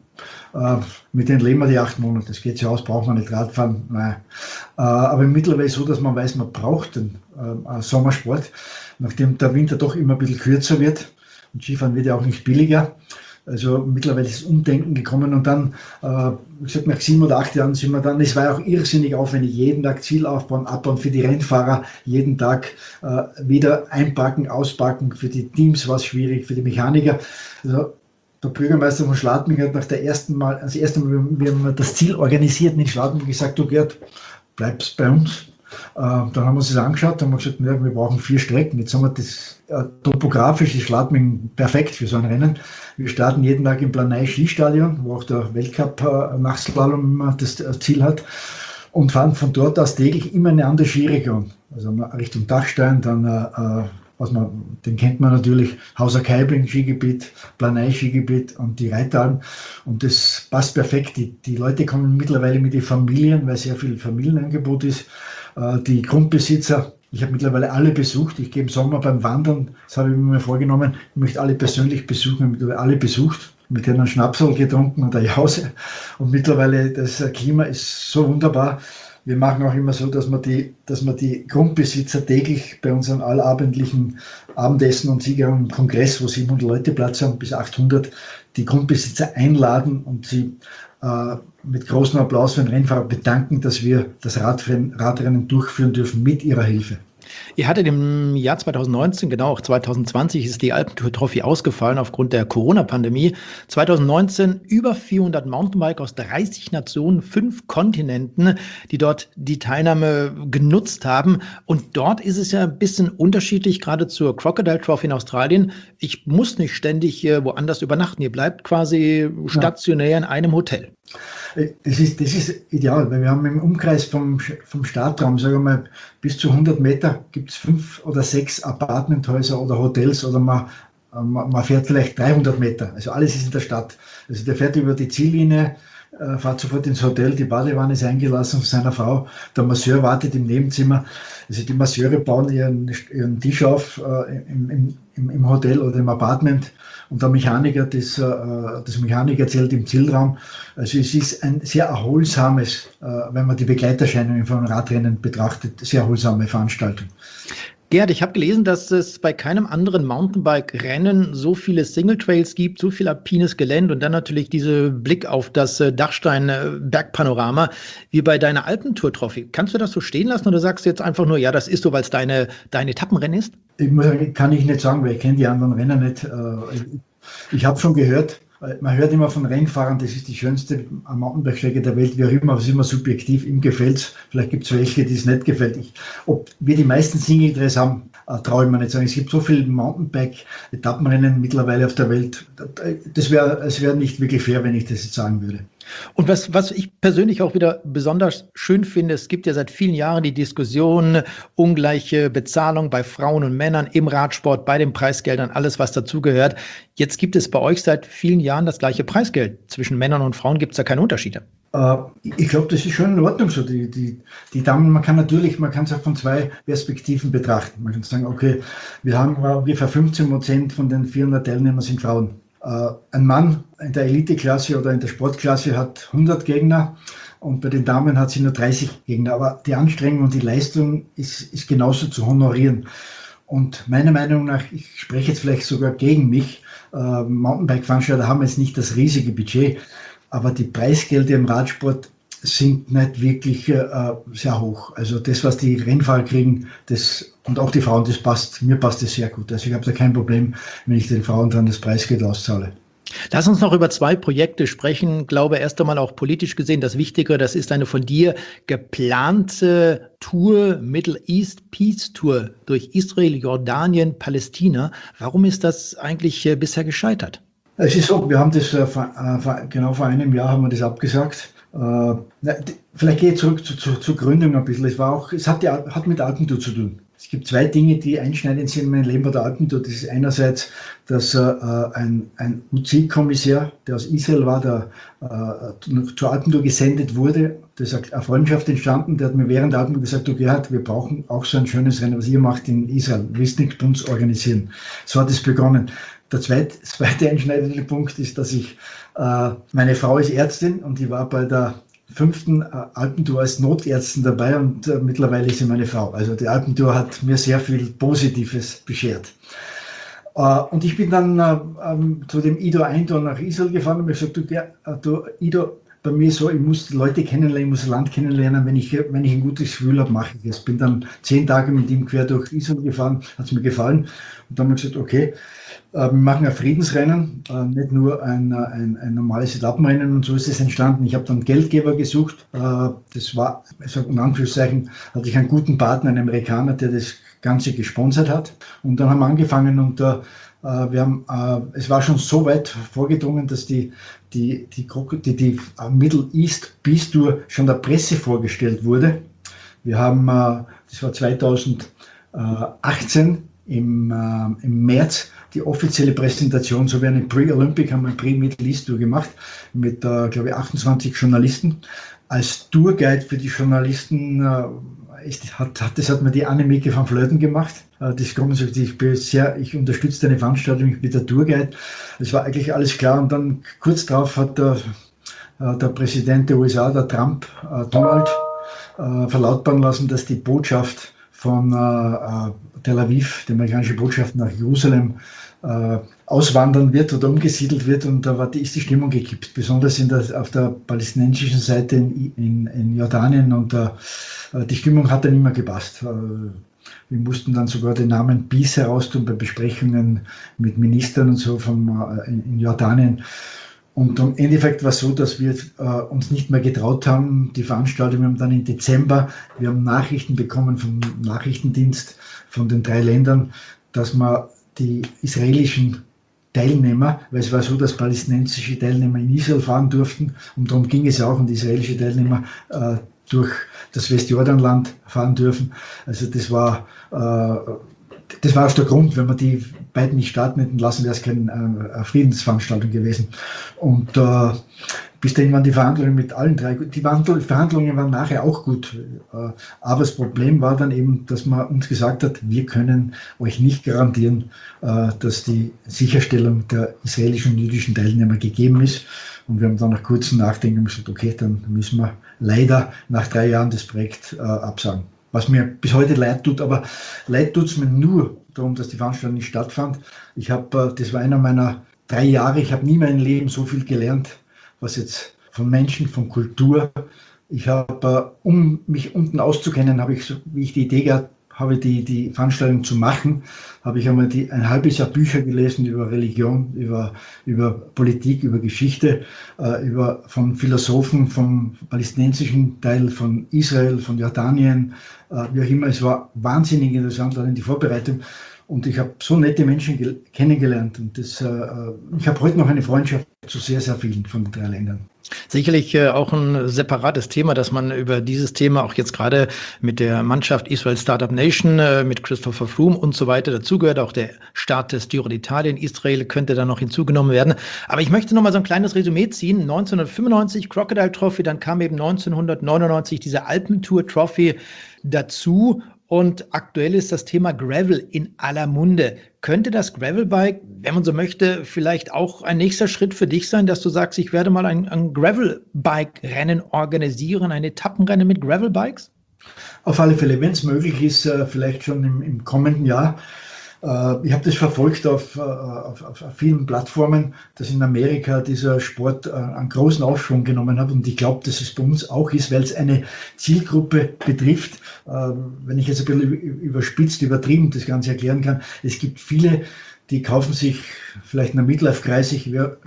mit denen leben wir die 8 Monate. Das geht ja aus, braucht man nicht Radfahren. Nein. Aber mittlerweile so, dass man weiß, man braucht den Sommersport, nachdem der Winter doch immer ein bisschen kürzer wird. Und Skifahren wird ja auch nicht billiger. Also mittlerweile ist das Umdenken gekommen und dann, wie gesagt, nach 7 oder 8 Jahren sind wir dann, es war ja auch irrsinnig aufwendig, jeden Tag Ziel aufbauen, abbauen für die Rennfahrer, jeden Tag wieder einpacken, auspacken, für die Teams war es schwierig, für die Mechaniker. Also der Bürgermeister von Schladming hat das erste Mal, wie wir das Ziel organisiert in Schladming, gesagt, du Gerd, bleibst bei uns. Dann haben wir uns das angeschaut, haben wir gesagt, ja, wir brauchen 4 Strecken. Jetzt haben wir das topografisch, ist Schladming perfekt für so ein Rennen. Wir starten jeden Tag im Planei Skistadion, wo auch der Weltcup Nachslalom das Ziel hat, und fahren von dort aus täglich immer in eine andere Skiregion. Also Richtung Dachstein, dann den kennt man natürlich, Hauser-Kaibling Skigebiet, Planei Skigebiet und die Rheitalpen. Und das passt perfekt. Die Leute kommen mittlerweile mit den Familien, weil sehr viel Familienangebot ist. Die Grundbesitzer, ich habe mittlerweile alle besucht. Ich gehe im Sommer beim Wandern, das habe ich mir vorgenommen, ich möchte alle persönlich besuchen, ich habe mittlerweile alle besucht, mit denen einen Schnapsal getrunken und eine Jause. Und mittlerweile, das Klima ist so wunderbar. Wir machen auch immer so, dass wir die Grundbesitzer täglich bei unseren allabendlichen Abendessen und Sieger und Kongress, wo 700 Leute Platz haben, bis 800, die Grundbesitzer einladen und sie mit großem Applaus für den Rennfahrer bedanken, dass wir das Radrennen durchführen dürfen mit ihrer Hilfe. Ihr hattet im Jahr 2019, genau auch 2020 ist die Alpentour-Trophy ausgefallen aufgrund der Corona-Pandemie. 2019 über 400 Mountainbiker aus 30 Nationen, 5 Kontinenten, die dort die Teilnahme genutzt haben. Und dort ist es ja ein bisschen unterschiedlich, gerade zur Crocodile Trophy in Australien. Ich muss nicht ständig woanders übernachten. Ihr bleibt quasi stationär in einem Hotel. Das ist ideal, weil wir haben im Umkreis vom Startraum, sagen wir mal, bis zu 100 Meter gibt es 5 oder 6 Apartmenthäuser oder Hotels oder man fährt vielleicht 300 Meter. Also alles ist in der Stadt. Also der fährt über die Ziellinie, fährt sofort ins Hotel, die Badewanne ist eingelassen von seiner Frau, der Masseur wartet im Nebenzimmer. Also die Masseure bauen ihren Tisch auf im Hotel oder im Apartment und der Mechaniker, das Mechaniker-Zelt im Zielraum. Also es ist ein sehr erholsames, wenn man die Begleiterscheinungen von Radrennen betrachtet, sehr erholsame Veranstaltung. Gerd, ich habe gelesen, dass es bei keinem anderen Mountainbike-Rennen so viele Single-Trails gibt, so viel alpines Gelände und dann natürlich dieser Blick auf das Dachstein-Bergpanorama wie bei deiner Alpentour-Trophy. Kannst du das so stehen lassen oder sagst du jetzt einfach nur, ja, das ist so, weil es dein Etappenrennen ist? Ich muss sagen, kann ich nicht sagen, weil ich kenne die anderen Rennen nicht. Ich habe schon gehört, man hört immer von Rennfahrern, das ist die schönste Mountainbike-Strecke der Welt, wie auch immer, aber es ist immer subjektiv, ihm gefällt es, vielleicht gibt es welche, die es nicht gefällt. Ob wir die meisten Single-Trails haben, traue ich mir nicht sagen. Es gibt so viele Mountainbike-Etappenrennen mittlerweile auf der Welt, es wäre nicht wirklich fair, wenn ich das jetzt sagen würde. Und was ich persönlich auch wieder besonders schön finde, es gibt ja seit vielen Jahren die Diskussion, ungleiche Bezahlung bei Frauen und Männern im Radsport, bei den Preisgeldern, alles was dazugehört. Jetzt gibt es bei euch seit vielen Jahren das gleiche Preisgeld. Zwischen Männern und Frauen gibt es da keine Unterschiede. Ich glaube, das ist schon in Ordnung so. Die Damen, man kann es auch von 2 Perspektiven betrachten. Man kann sagen, okay, wir haben ungefähr 15% von den 400 Teilnehmern sind Frauen. Ein Mann in der Eliteklasse oder in der Sportklasse hat 100 Gegner und bei den Damen hat sie nur 30 Gegner. Aber die Anstrengung und die Leistung ist genauso zu honorieren. Und meiner Meinung nach, ich spreche jetzt vielleicht sogar gegen mich, Mountainbike-Veranstalter haben jetzt nicht das riesige Budget, aber die Preisgelder im Radsport sind nicht wirklich sehr hoch. Also das, was die Rennfahrer kriegen, und auch die Frauen, mir passt das sehr gut. Also ich habe da kein Problem, wenn ich den Frauen dann das Preisgeld auszahle. Lass uns noch über 2 Projekte sprechen. Ich glaube, erst einmal auch politisch gesehen das Wichtige, das ist eine von dir geplante Tour, Middle East Peace Tour durch Israel, Jordanien, Palästina. Warum ist das eigentlich bisher gescheitert? Es ist so, wir haben das genau vor einem Jahr haben wir das abgesagt. Vielleicht gehe ich zurück zur Gründung ein bisschen. Es hat mit Alpentour zu tun. Es gibt 2 Dinge, die einschneidend sind in meinem Leben bei der Alpentour. Das ist einerseits, dass ein UCI-Kommissär, der aus Israel war, der zur Alpentour gesendet wurde, da ist eine Freundschaft entstanden. Der hat mir während der Alpentour gesagt, du Gerhard, wir brauchen auch so ein schönes Rennen, was ihr macht in Israel. Willst nicht bei uns organisieren? So hat es begonnen. Der zweite einschneidende Punkt ist, dass meine Frau ist Ärztin und die war bei der 5. Alpentour als Notärztin dabei und mittlerweile ist sie meine Frau. Also die Alpentour hat mir sehr viel Positives beschert. Und ich bin dann zu dem Ido Eindor nach Israel gefahren und mir gesagt, du Ido, bei mir so, ich muss Leute kennenlernen, ich muss das Land kennenlernen, wenn ich ein gutes Gefühl habe, mache ich es. Bin dann 10 Tage mit ihm quer durch Israel gefahren, hat es mir gefallen. Und dann haben wir gesagt, okay, wir machen ein Friedensrennen, nicht nur ein normales Etappenrennen und so ist es entstanden. Ich habe dann Geldgeber gesucht. Das war, in Anführungszeichen, hatte ich einen guten Partner, einen Amerikaner, der das Ganze gesponsert hat. Und dann haben wir angefangen und es war schon so weit vorgedrungen, dass die Middle East Peace Tour schon der Presse vorgestellt wurde. Wir haben, das war 2018 im März, die offizielle Präsentation, so wie eine Pre-Olympic, haben wir eine Pre-Middle East Tour gemacht mit, glaube ich, 28 Journalisten. Als Tourguide für die Journalisten das hat mir die Annemieke van Vleuten gemacht. Ich unterstütze deine Veranstaltung, ich bin der Tourguide. Es war eigentlich alles klar und dann kurz darauf hat der Präsident der USA, der Trump, Donald, verlautbaren lassen, dass die Botschaft von Tel Aviv, die amerikanische Botschaft nach Jerusalem, auswandern wird oder umgesiedelt wird und da ist die Stimmung gekippt, besonders auf der palästinensischen Seite in Jordanien und die Stimmung hat dann immer gepasst. Wir mussten dann sogar den Namen Peace heraustun bei Besprechungen mit Ministern und so in Jordanien. Und im Endeffekt war es so, dass wir uns nicht mehr getraut haben, die Veranstaltung. Wir haben dann im Dezember, wir haben Nachrichten bekommen vom Nachrichtendienst von den 3 Ländern, dass man die israelischen Teilnehmer, weil es war so, dass palästinensische Teilnehmer in Israel fahren durften, und darum ging es auch, und israelische Teilnehmer durch das Westjordanland fahren dürfen. Also das war auch der Grund, wenn man die beiden nicht starten hätten lassen, wäre es keine Friedensveranstaltung gewesen. Und bis dahin waren die Verhandlungen mit allen 3 gut. Die Verhandlungen waren nachher auch gut. Aber das Problem war dann eben, dass man uns gesagt hat, wir können euch nicht garantieren, dass die Sicherstellung der israelischen und jüdischen Teilnehmer gegeben ist. Und wir haben dann nach kurzem Nachdenken gesagt, okay, dann müssen wir leider nach 3 Jahren das Projekt absagen. Was mir bis heute leid tut, aber leid tut es mir nur darum, dass die Veranstaltung nicht stattfand. Das war einer meiner 3 Jahre, ich habe nie in meinem Leben so viel gelernt, was jetzt von Menschen, von Kultur. Ich habe, um mich unten auszukennen, wie ich die Idee gehabt habe, die Veranstaltung zu machen, habe ich einmal ein halbes Jahr Bücher gelesen über Religion, über Politik, über Geschichte, von Philosophen, vom palästinensischen Teil, von Israel, von Jordanien, wie auch immer. Es war wahnsinnig interessant, in die Vorbereitung. Und ich habe so nette Menschen kennengelernt. Und ich habe heute noch eine Freundschaft zu sehr, sehr vielen von den 3 Ländern. Sicherlich auch ein separates Thema, dass man über dieses Thema auch jetzt gerade mit der Mannschaft Israel Startup Nation, mit Christopher Froome und so weiter dazugehört. Auch der Start des Giro d'Italia in Israel könnte da noch hinzugenommen werden. Aber ich möchte noch mal so ein kleines Resümee ziehen. 1995 Crocodile Trophy, dann kam eben 1999 diese Alpentour Trophy dazu. Und aktuell ist das Thema Gravel in aller Munde. Könnte das Gravelbike, wenn man so möchte, vielleicht auch ein nächster Schritt für dich sein, dass du sagst, ich werde mal ein Gravelbike-Rennen organisieren, ein Etappenrennen mit Gravelbikes? Auf alle Fälle, wenn es möglich ist, vielleicht schon im kommenden Jahr. Ich habe das verfolgt auf vielen Plattformen, dass in Amerika dieser Sport einen großen Aufschwung genommen hat, und ich glaube, dass es bei uns auch ist, weil es eine Zielgruppe betrifft. Wenn ich jetzt ein bisschen übertrieben das Ganze erklären kann, es gibt viele, die kaufen sich vielleicht in einer Midlife-Crisis,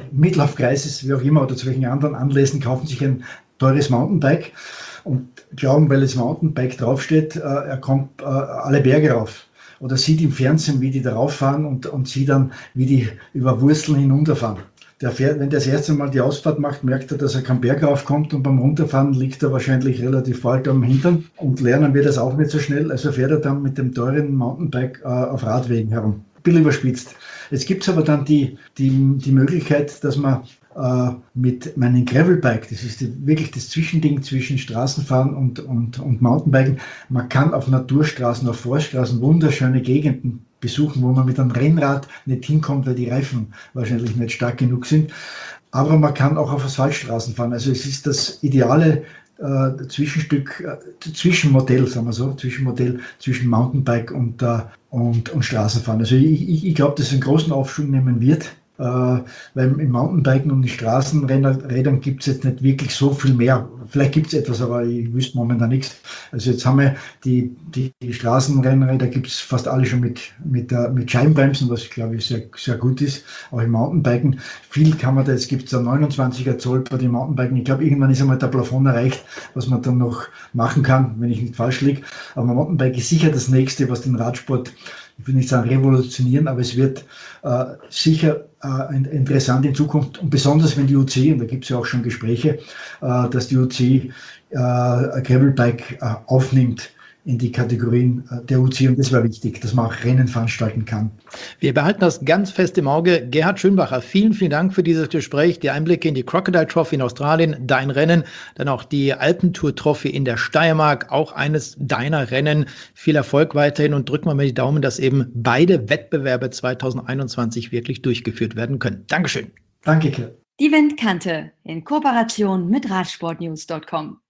wie auch immer, oder zu welchen anderen Anlässen, kaufen sich ein teures Mountainbike und glauben, weil es Mountainbike draufsteht, er kommt alle Berge rauf. Oder sieht im Fernsehen, wie die darauf fahren, und sieht dann, wie die über Wurzeln hinunterfahren. Wenn der das erste Mal die Ausfahrt macht, merkt er, dass er keinen Berg raufkommt, und beim Runterfahren liegt er wahrscheinlich relativ bald am Hintern, und lernen wir das auch nicht so schnell. Also fährt er dann mit dem teuren Mountainbike auf Radwegen herum. Ein bisschen überspitzt. Jetzt gibt es aber dann die Möglichkeit, dass man mit meinem Gravelbike, das ist wirklich das Zwischending zwischen Straßenfahren und Mountainbiken, man kann auf Naturstraßen, auf Forststraßen wunderschöne Gegenden besuchen, wo man mit einem Rennrad nicht hinkommt, weil die Reifen wahrscheinlich nicht stark genug sind. Aber man kann auch auf Asphaltstraßen fahren. Also es ist das ideale Zwischenmodell, sagen wir so, Zwischenmodell zwischen Mountainbike und Straßenfahren. Also ich glaube, dass es einen großen Aufschwung nehmen wird. Weil im Mountainbiken und in Straßenrädern gibt es jetzt nicht wirklich so viel mehr. Vielleicht gibt es etwas, aber ich wüsste momentan nichts. Also jetzt haben wir die Straßenrennräder, gibt es fast alle schon mit Scheibenbremsen, was glaube ich sehr, sehr gut ist. Auch im Mountainbiken. Viel kann man da, jetzt gibt es ein 29er Zoll bei den Mountainbiken. Ich glaube, irgendwann ist einmal der Plafond erreicht, was man dann noch machen kann, wenn ich nicht falsch liege. Aber Mountainbike ist sicher das Nächste, was den Radsport, ich will nicht sagen revolutionieren, aber es wird sicher interessant in Zukunft, und besonders wenn die UCI, und da gibt es ja auch schon Gespräche, dass die UCI Gravelbike aufnimmt in die Kategorien der UCI, und das war wichtig, dass man auch Rennen veranstalten kann. Wir behalten das ganz fest im Auge. Gerhard Schönbacher, vielen, vielen Dank für dieses Gespräch, die Einblicke in die Crocodile Trophy in Australien, dein Rennen, dann auch die Alpentour Trophy in der Steiermark, auch eines deiner Rennen. Viel Erfolg weiterhin, und drücken wir mal die Daumen, dass eben beide Wettbewerbe 2021 wirklich durchgeführt werden können. Dankeschön. Danke, Kurt. Die Windkante in Kooperation mit Radsportnews.com.